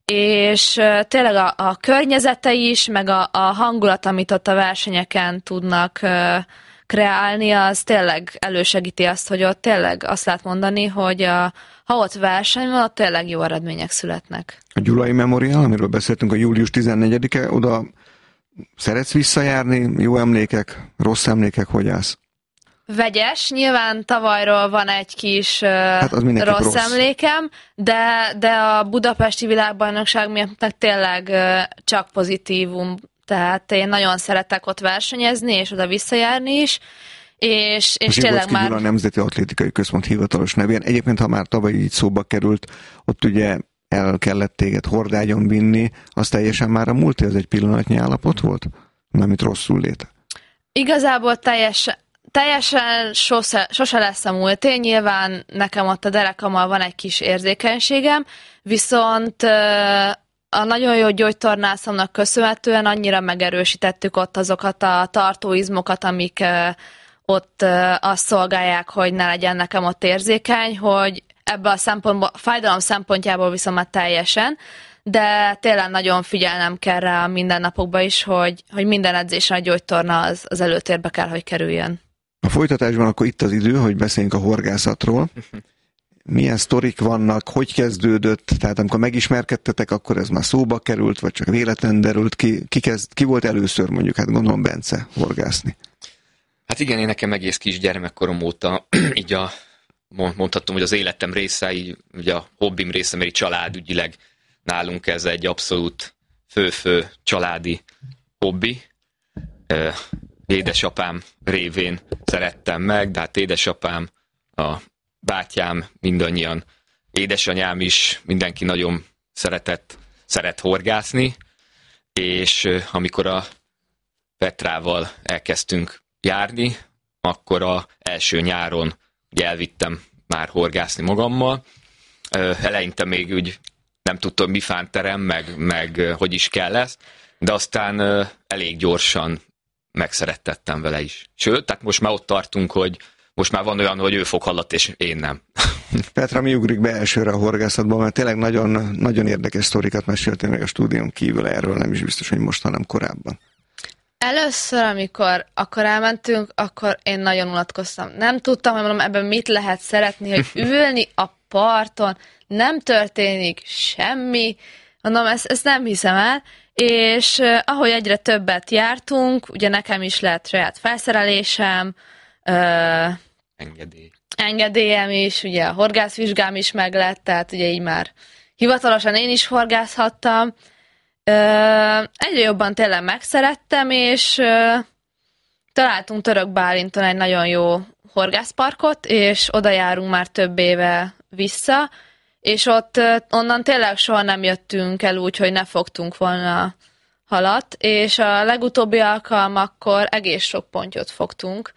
és tényleg a, a környezete is, meg a, a hangulat, amit ott a versenyeken tudnak uh, kreálni, az tényleg elősegíti azt, hogy ott tényleg azt lehet mondani, hogy a, ha ott verseny van, ott tényleg jó eredmények születnek. A Gyulai Memorial, amiről beszéltünk, a július tizennegyedike, oda szeretsz visszajárni? Jó emlékek, rossz emlékek, hogy állsz? Vegyes, nyilván tavalyról van egy kis hát rossz, rossz emlékem, de, de a budapesti világbajnokság miatt tényleg csak pozitívum, tehát én nagyon szeretek ott versenyezni, és oda visszajárni is, és, és tényleg már... a Nemzeti Atlétikai Központ hivatalos nevén. Egyébként, ha már tavaly így szóba került, ott ugye el kellett téged hordágyon vinni, az teljesen már a múlt, ez egy pillanatnyi állapot volt? Mármint rosszul léte. Igazából teljesen Teljesen sose, sose lesz a múlté, nyilván nekem ott a derekammal van egy kis érzékenységem, viszont a nagyon jó gyógytornászomnak köszönhetően annyira megerősítettük ott azokat a tartóizmokat, amik ott azt szolgálják, hogy ne legyen nekem ott érzékeny, hogy ebben a szempontból, a fájdalom szempontjából viszont már teljesen, de tényleg nagyon figyelnem kell rá a mindennapokban is, hogy, hogy minden edzésen a gyógytorna az, az előtérbe kell, hogy kerüljön. A folytatásban akkor itt az idő, hogy beszéljünk a horgászatról. Milyen sztorik vannak, hogy kezdődött, tehát amikor megismerkedtetek, akkor ez már szóba került, vagy csak véletlen derült ki, ki, kezd, ki volt először mondjuk, hát gondolom Bence horgászni. Hát igen, én nekem egész kis gyermekkorom óta, így a, mondhatom, hogy az életem része, így ugye a hobbim része, mert így családügyileg nálunk ez egy abszolút fő-fő családi hobbi. Édesapám révén szerettem meg, de hát édesapám, a bátyám, mindannyian, édesanyám is, mindenki nagyon szeretett, szeret horgászni, és amikor a Petrával elkezdtünk járni, akkor az első nyáron ugye elvittem már horgászni magammal. Eleinte még úgy nem tudtam, mi fánterem, meg, meg hogy is kell lesz, de aztán elég gyorsan megszerettettem vele is. Sőt, tehát most már ott tartunk, hogy most már van olyan, hogy ő fog hallat, és én nem. Petra, mi ugrik be elsőre a horgászatban, mert tényleg nagyon, nagyon érdekes sztorikat meséltél meg a stúdión kívül erről, nem is biztos, hogy most, hanem korábban. Először, amikor akkor elmentünk, akkor én nagyon unatkoztam. Nem tudtam, hogy mondom, ebben mit lehet szeretni, hogy ülni a parton, nem történik semmi, mondom, ezt, ezt nem hiszem el, és uh, ahogy egyre többet jártunk, ugye nekem is lett saját felszerelésem, uh, engedély. engedélyem is, ugye a horgászvizsgám is meglett, tehát ugye így már hivatalosan én is horgászhattam. Uh, egyre jobban tényleg megszerettem, és uh, találtunk Török Bálinton egy nagyon jó horgászparkot, és oda járunk már több éve vissza, és ott uh, onnan tényleg soha nem jöttünk el úgy, hogy ne fogtunk volna halat, és a legutóbbi alkalmakkor egész sok pontyot fogtunk,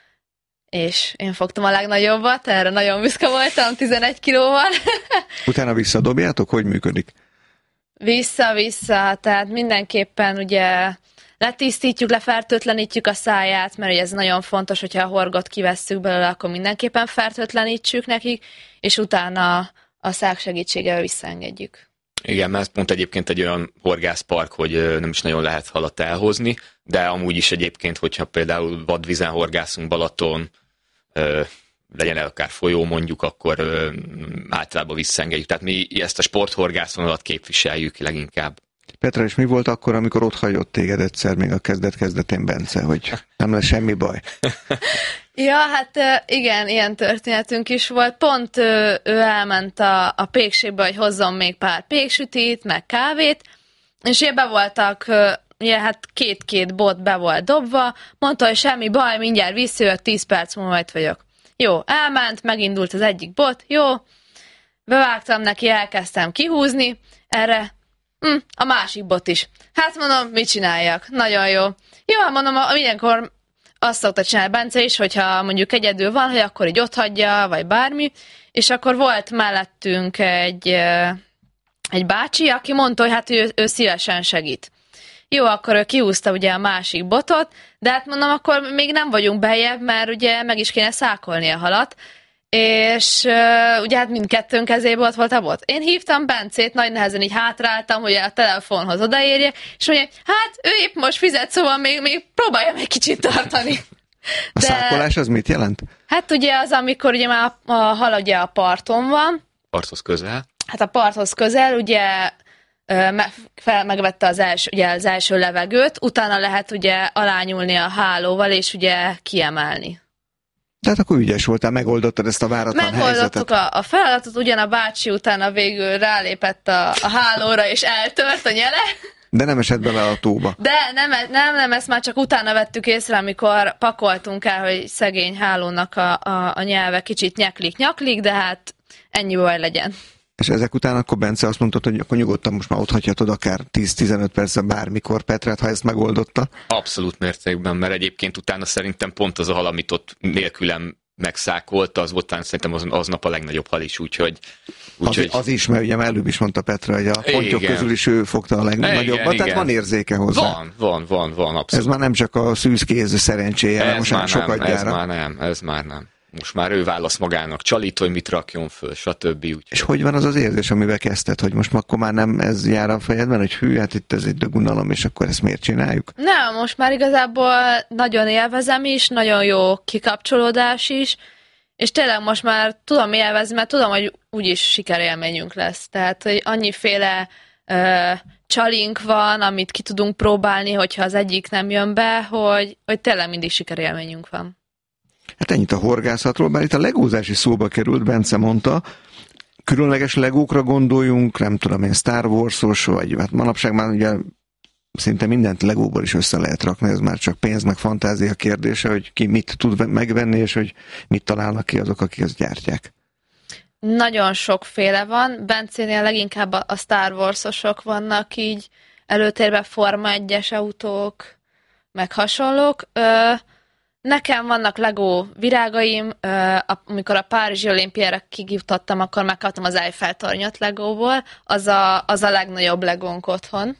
és én fogtam a legnagyobbat, erre nagyon büszke voltam, tizenegy kilóval. Utána visszadobjátok? Hogy működik? Vissza-vissza, tehát mindenképpen ugye letisztítjuk, lefertőtlenítjük a száját, mert ugye ez nagyon fontos, hogyha a horgot kivesszük belőle, akkor mindenképpen fertőtlenítsük nekik, és utána a szák segítségével visszaengedjük. Igen, mert pont egyébként egy olyan horgászpark, hogy nem is nagyon lehet halat elhozni, de amúgy is egyébként, hogyha például vadvízen horgászunk Balaton, legyen el akár folyó mondjuk, akkor általában visszaengedjük. Tehát mi ezt a sporthorgászonalat képviseljük leginkább. Petra, és mi volt akkor, amikor ott hagyott téged egyszer, még a kezdet-kezdetén, Bence, hogy nem lesz semmi baj? Ja, hát igen, ilyen történetünk is volt. Pont ő, ő elment a, a pékségbe, hogy hozzon még pár péksütit, meg kávét, és ugye be voltak, ugye hát két-két bot be volt dobva, mondta, hogy semmi baj, mindjárt visszajött, tíz perc múlva majd vagyok. Jó, elment, megindult az egyik bot, jó, bevágtam neki, elkezdtem kihúzni, erre hm, a másik bot is. Hát mondom, mit csináljak? Nagyon jó. Jó, hát mondom, ilyenkor azt szokta csinálni Bence is, hogyha mondjuk egyedül van, hogy akkor így otthagyja, vagy bármi, és akkor volt mellettünk egy, egy bácsi, aki mondta, hogy hát ő, ő szívesen segít. Jó, akkor ő kihúzta ugye a másik botot, de hát mondom, akkor még nem vagyunk bejebb, mert ugye meg is kéne szákolni a halat, és uh, ugye hát mindkettőnk kezében ott volt a bot. Én hívtam Bencét, nagy nehezen így hátráltam, hogy a telefonhoz odaérje, és mondja, hát ő épp most fizet, szóval még, még próbáljam egy kicsit tartani. A de, szákolás az mit jelent? Hát ugye az, amikor ugye már a, a hal ugye a parton van. Parthoz közel. Hát a parthoz közel, ugye fel, megvette az első, ugye az első levegőt, utána lehet ugye alányulni a hálóval, és ugye kiemelni. Tehát akkor ügyes voltál, megoldottad ezt a váratlan Megoldottuk helyzetet. Megoldottuk a, a feladatot, ugyan a bácsi utána végül rálépett a, a hálóra, és eltört a nyele. De nem esett bele a tóba. De nem, nem, nem, ezt már csak utána vettük észre, amikor pakoltunk el, hogy szegény hálónak a, a, a nyelve kicsit nyeklik-nyaklik, de hát ennyi baj legyen. És ezek után akkor Bence azt mondtad, hogy akkor nyugodtan most már ott hagyhatod akár tíz-tizenöt percre bármikor Petrát, ha ezt megoldotta? Abszolút mértékben, mert egyébként utána szerintem pont az a hal, amit ott nélkülem megszákolta, az volt szerintem az, aznap a legnagyobb hal is, úgyhogy... úgy, az, hogy... az is, mert ugye előbb is mondta Petra, hogy a pontyok igen. közül is ő fogta a legnagyobbat, tehát van érzéke hozzá. Van, van, van, van, abszolút. Ez már nem csak a szűzkéz szerencséje, ez most már sokat nem, gyára. Ez már nem, ez már nem. Most már ő válasz magának csalit, hogy mit rakjon föl, stb. Úgy. És hogy van az az érzés, amivel kezdted, hogy most akkor már nem ez jár a fejedben, hogy hű, hát itt ez egy dögunalom, és akkor ezt miért csináljuk? Nem, most már igazából nagyon élvezem is, nagyon jó kikapcsolódás is, és tényleg most már tudom élvezni, mert tudom, hogy úgyis sikerélményünk lesz. Tehát, hogy annyiféle ö, csalink van, amit ki tudunk próbálni, hogyha az egyik nem jön be, hogy, hogy tényleg mindig sikerélményünk van. Hát ennyit a horgászatról, bár itt a legózás is szóba került, Bence mondta, különleges legókra gondoljunk, nem tudom én, Star Wars-os, vagy hát manapság már ugye szinte mindent legóból is össze lehet rakni, ez már csak pénz meg fantázia kérdése, hogy ki mit tud megvenni, és hogy mit találnak ki azok, akik ezt gyártják. Nagyon sokféle van, Bencénél leginkább a Star Wars-osok vannak így előtérben, Forma egyes autók, meg hasonlók. Ö- Nekem vannak Lego virágaim, amikor a Párizsi olimpiára kijutottam, akkor megkaptam az Eiffel-tornyot Legóból, az a, az a legnagyobb Legónk otthon.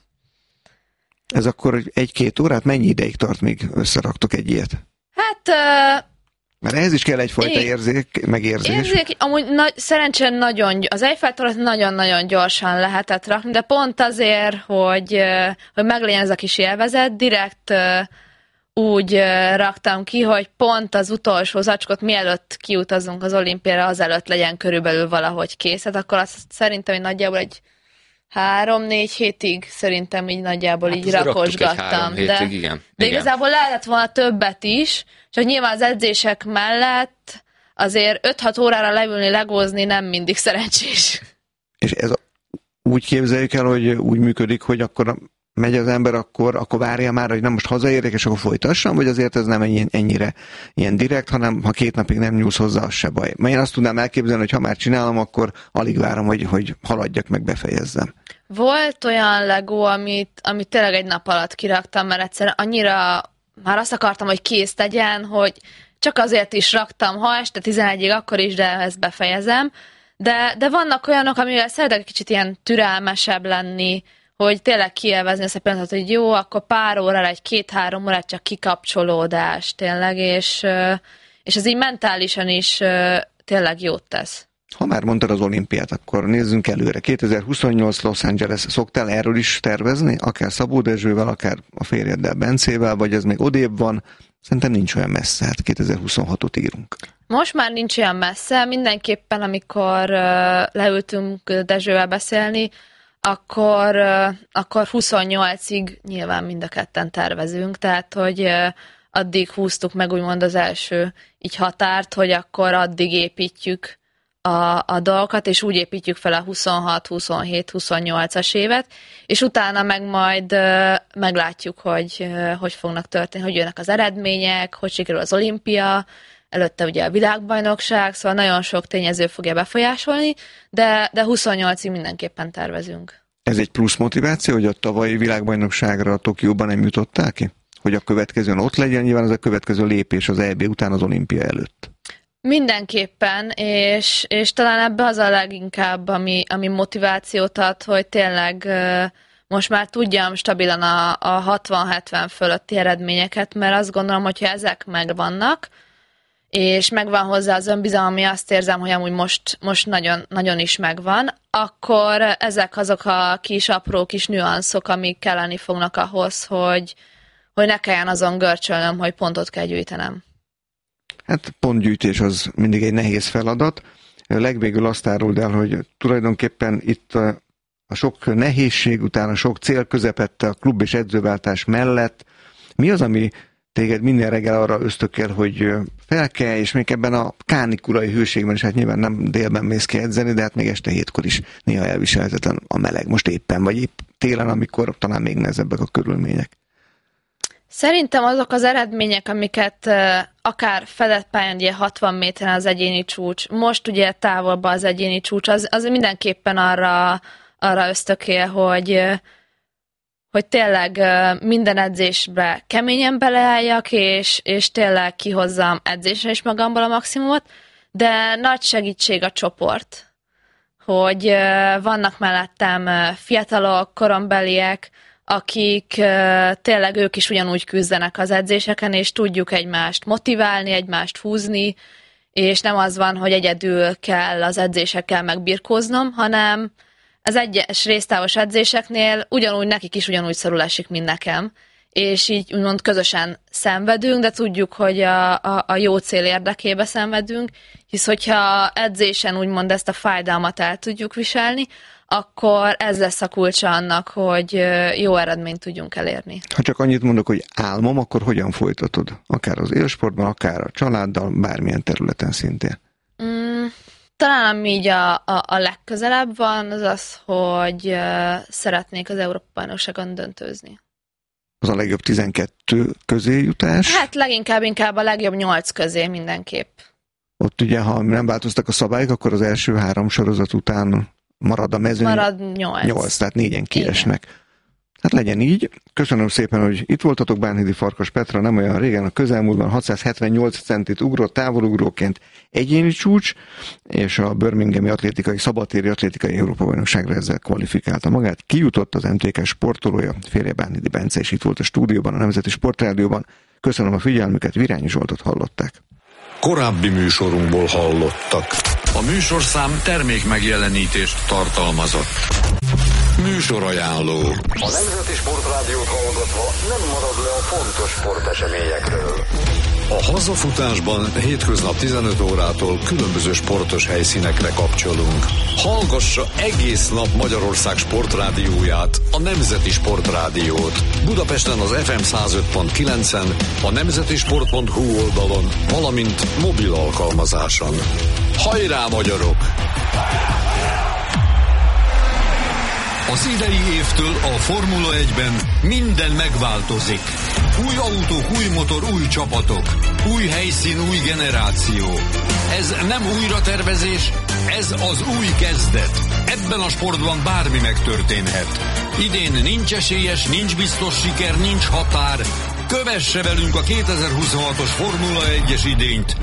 Ez akkor egy-két órát mennyi ideig tart, míg összeraktok egy ilyet? Hát... Uh, Mert ehhez is kell egyfajta én, érzék, megérzés. Érzék, amúgy nagy, szerencsén nagyon, az Eiffel-tornyot nagyon-nagyon gyorsan lehetett rakni, de pont azért, hogy, hogy meglegyen ez a kis élvezet, direkt... úgy uh, raktam ki, hogy pont az utolsó zacskot, mielőtt kiutazunk az olimpiára, azelőtt legyen körülbelül valahogy kész. Hát akkor azt szerintem, hogy nagyjából egy három-négy hétig szerintem így nagyjából hát így rakosgattam. Hétig, de, igen. de igen. igazából lehetett volna többet is, csak nyilván az edzések mellett azért öt-hat órára leülni, legózni nem mindig szerencsés. És ez úgy képzeljük el, hogy úgy működik, hogy akkor megy az ember, akkor, akkor várja már, hogy nem most hazaérek, és akkor folytassam, vagy azért ez nem ennyi, ennyire ilyen direkt, hanem ha két napig nem nyúlsz hozzá, az se baj. Mert én azt tudnám elképzelni, hogy ha már csinálom, akkor alig várom, hogy, hogy haladjak, meg befejezzem. Volt olyan Lego, amit, amit tényleg egy nap alatt kiraktam, mert egyszerűen annyira már azt akartam, hogy kész tegyen, hogy csak azért is raktam, ha este tizenegyig, akkor is, de ezt befejezem. De, de vannak olyanok, amivel szeretek egy kicsit ilyen türelmesebb lenni, hogy tényleg kielvezni ezt a pillanatot, hogy jó, akkor pár órára, egy két-három órát csak kikapcsolódás tényleg, és, és ez így mentálisan is tényleg jót tesz. Ha már mondtad az olimpiát, akkor nézzünk előre. kétezer-huszonnyolc Los Angeles, szoktál erről is tervezni? Akár Szabó Dezsővel, akár a férjeddel, Bencével, vagy ez még odébb van? Szerintem nincs olyan messze, hát kétezer-huszonhatot írunk. Most már nincs olyan messze, mindenképpen amikor uh, leültünk Dezsővel beszélni, akkor, uh, akkor huszonnyolcig nyilván mind a ketten tervezünk, tehát hogy uh, addig húztuk meg úgymond az első így határt, hogy akkor addig építjük a, a dolgokat, és úgy építjük fel a huszonhat, huszonhét, huszonnyolcas évet, és utána meg majd uh, meglátjuk, hogy uh, hogy fognak történni, hogy jönnek az eredmények, hogy sikerül az olimpia, előtte ugye a világbajnokság, szóval nagyon sok tényező fogja befolyásolni, de, de huszonnyolcig mindenképpen tervezünk. Ez egy plusz motiváció, hogy a tavalyi világbajnokságra a Tokióban nem jutottál ki? Hogy a következőn ott legyen, nyilván ez a következő lépés az é bé után az olimpia előtt. Mindenképpen, és, és talán ebbe az a leginkább, ami, ami motivációt ad, hogy tényleg most már tudjam stabilan a, a hatvan-hetven fölötti eredményeket, mert azt gondolom, hogyha ezek megvannak, és megvan hozzá az önbizalom, ami azt érzem, hogy amúgy most, most nagyon, nagyon is megvan, akkor ezek azok a kis apró kis nüanszok, amik kelleni fognak ahhoz, hogy, hogy ne kelljen azon görcsölnöm, hogy pontot kell gyűjtenem. Hát pontgyűjtés az mindig egy nehéz feladat. Legvégül azt áruld el, hogy tulajdonképpen itt a, a sok nehézség után, a sok cél közepette a klub és edzőváltás mellett mi az, ami téged minden reggel arra ösztökél, hogy felkelj, és még ebben a kánikulai hőségben is, hát nyilván nem délben mész ki edzeni, de hát még este hétkor is néha elviselhetetlen a meleg. Most éppen, vagy épp télen, amikor talán még nehezebbek a körülmények. Szerintem azok az eredmények, amiket akár fedett pályán, ugye hatvan méteren az egyéni csúcs, most ugye távolban az egyéni csúcs, az, az mindenképpen arra, arra ösztökél, hogy hogy tényleg minden edzésbe keményen beleálljak, és, és tényleg kihozzam edzésre is magamból a maximumot, de nagy segítség a csoport, hogy vannak mellettem fiatalok, korombeliek, akik tényleg ők is ugyanúgy küzdenek az edzéseken, és tudjuk egymást motiválni, egymást húzni, és nem az van, hogy egyedül kell az edzésekkel megbirkóznom, hanem az egyes résztávos edzéseknél ugyanúgy nekik is ugyanúgy szorul esik, mint nekem, és így úgymond közösen szenvedünk, de tudjuk, hogy a, a, a jó cél érdekébe szenvedünk, hisz hogyha edzésen úgymond ezt a fájdalmat el tudjuk viselni, akkor ez lesz a kulcsa annak, hogy jó eredményt tudjunk elérni. Ha csak annyit mondok, hogy álmom, akkor hogyan folytatod? Akár az élsportban, akár a családdal, bármilyen területen szintén. Mm. Talán ami így a, a, a legközelebb van, az az, hogy uh, szeretnék az Európa-bajnokságon döntőzni. Az a legjobb tizenkettő közé jutás? Hát leginkább inkább a legjobb nyolc közé mindenképp. Ott ugye, ha nem változtak a szabályok, akkor az első három sorozat után marad a mezőny. Marad nyolc. Nyolc, tehát négyen kiesnek. Igen. Hát legyen így. Köszönöm szépen, hogy itt voltatok. Bánhidi Farkas Petra nem olyan régen, a közelmúltban hatszázhetvennyolc centit ugrott távolugróként egyéni csúcs, és a Birminghami atlétikai, szabadtéri atlétikai Európa-bajnokságra ezzel kvalifikálta magát. Kijutott az em té ká sportolója, férje Bánhidi Bence, és itt volt a stúdióban, a Nemzeti Sportrádióban. Köszönöm a figyelmüket, Virányi Zsoltot hallották. Korábbi műsorunkból hallottak. A műsorszám termék megjelenítést tartalmazott. Műsorajánló. A Nemzeti Sportrádiót hallgatva nem marad le a fontos sporteseményekről. A hazafutásban hétköznap tizenöt órától különböző sportos helyszínekre kapcsolunk. Hallgassa egész nap Magyarország sportrádióját, a Nemzeti Sportrádiót. Budapesten az ef em száz öt pont kilencen, a nemzetisport pont hu oldalon, valamint mobil alkalmazáson. Hajrá, magyarok! Az idei évtől a Formula egyben minden megváltozik. Új autók, új motor, új csapatok. Új helyszín, új generáció. Ez nem újratervezés, ez az új kezdet. Ebben a sportban bármi megtörténhet. Idén nincs esélyes, nincs biztos siker, nincs határ. Kövesse velünk a kétezer-huszonhatos Formula egyes idényt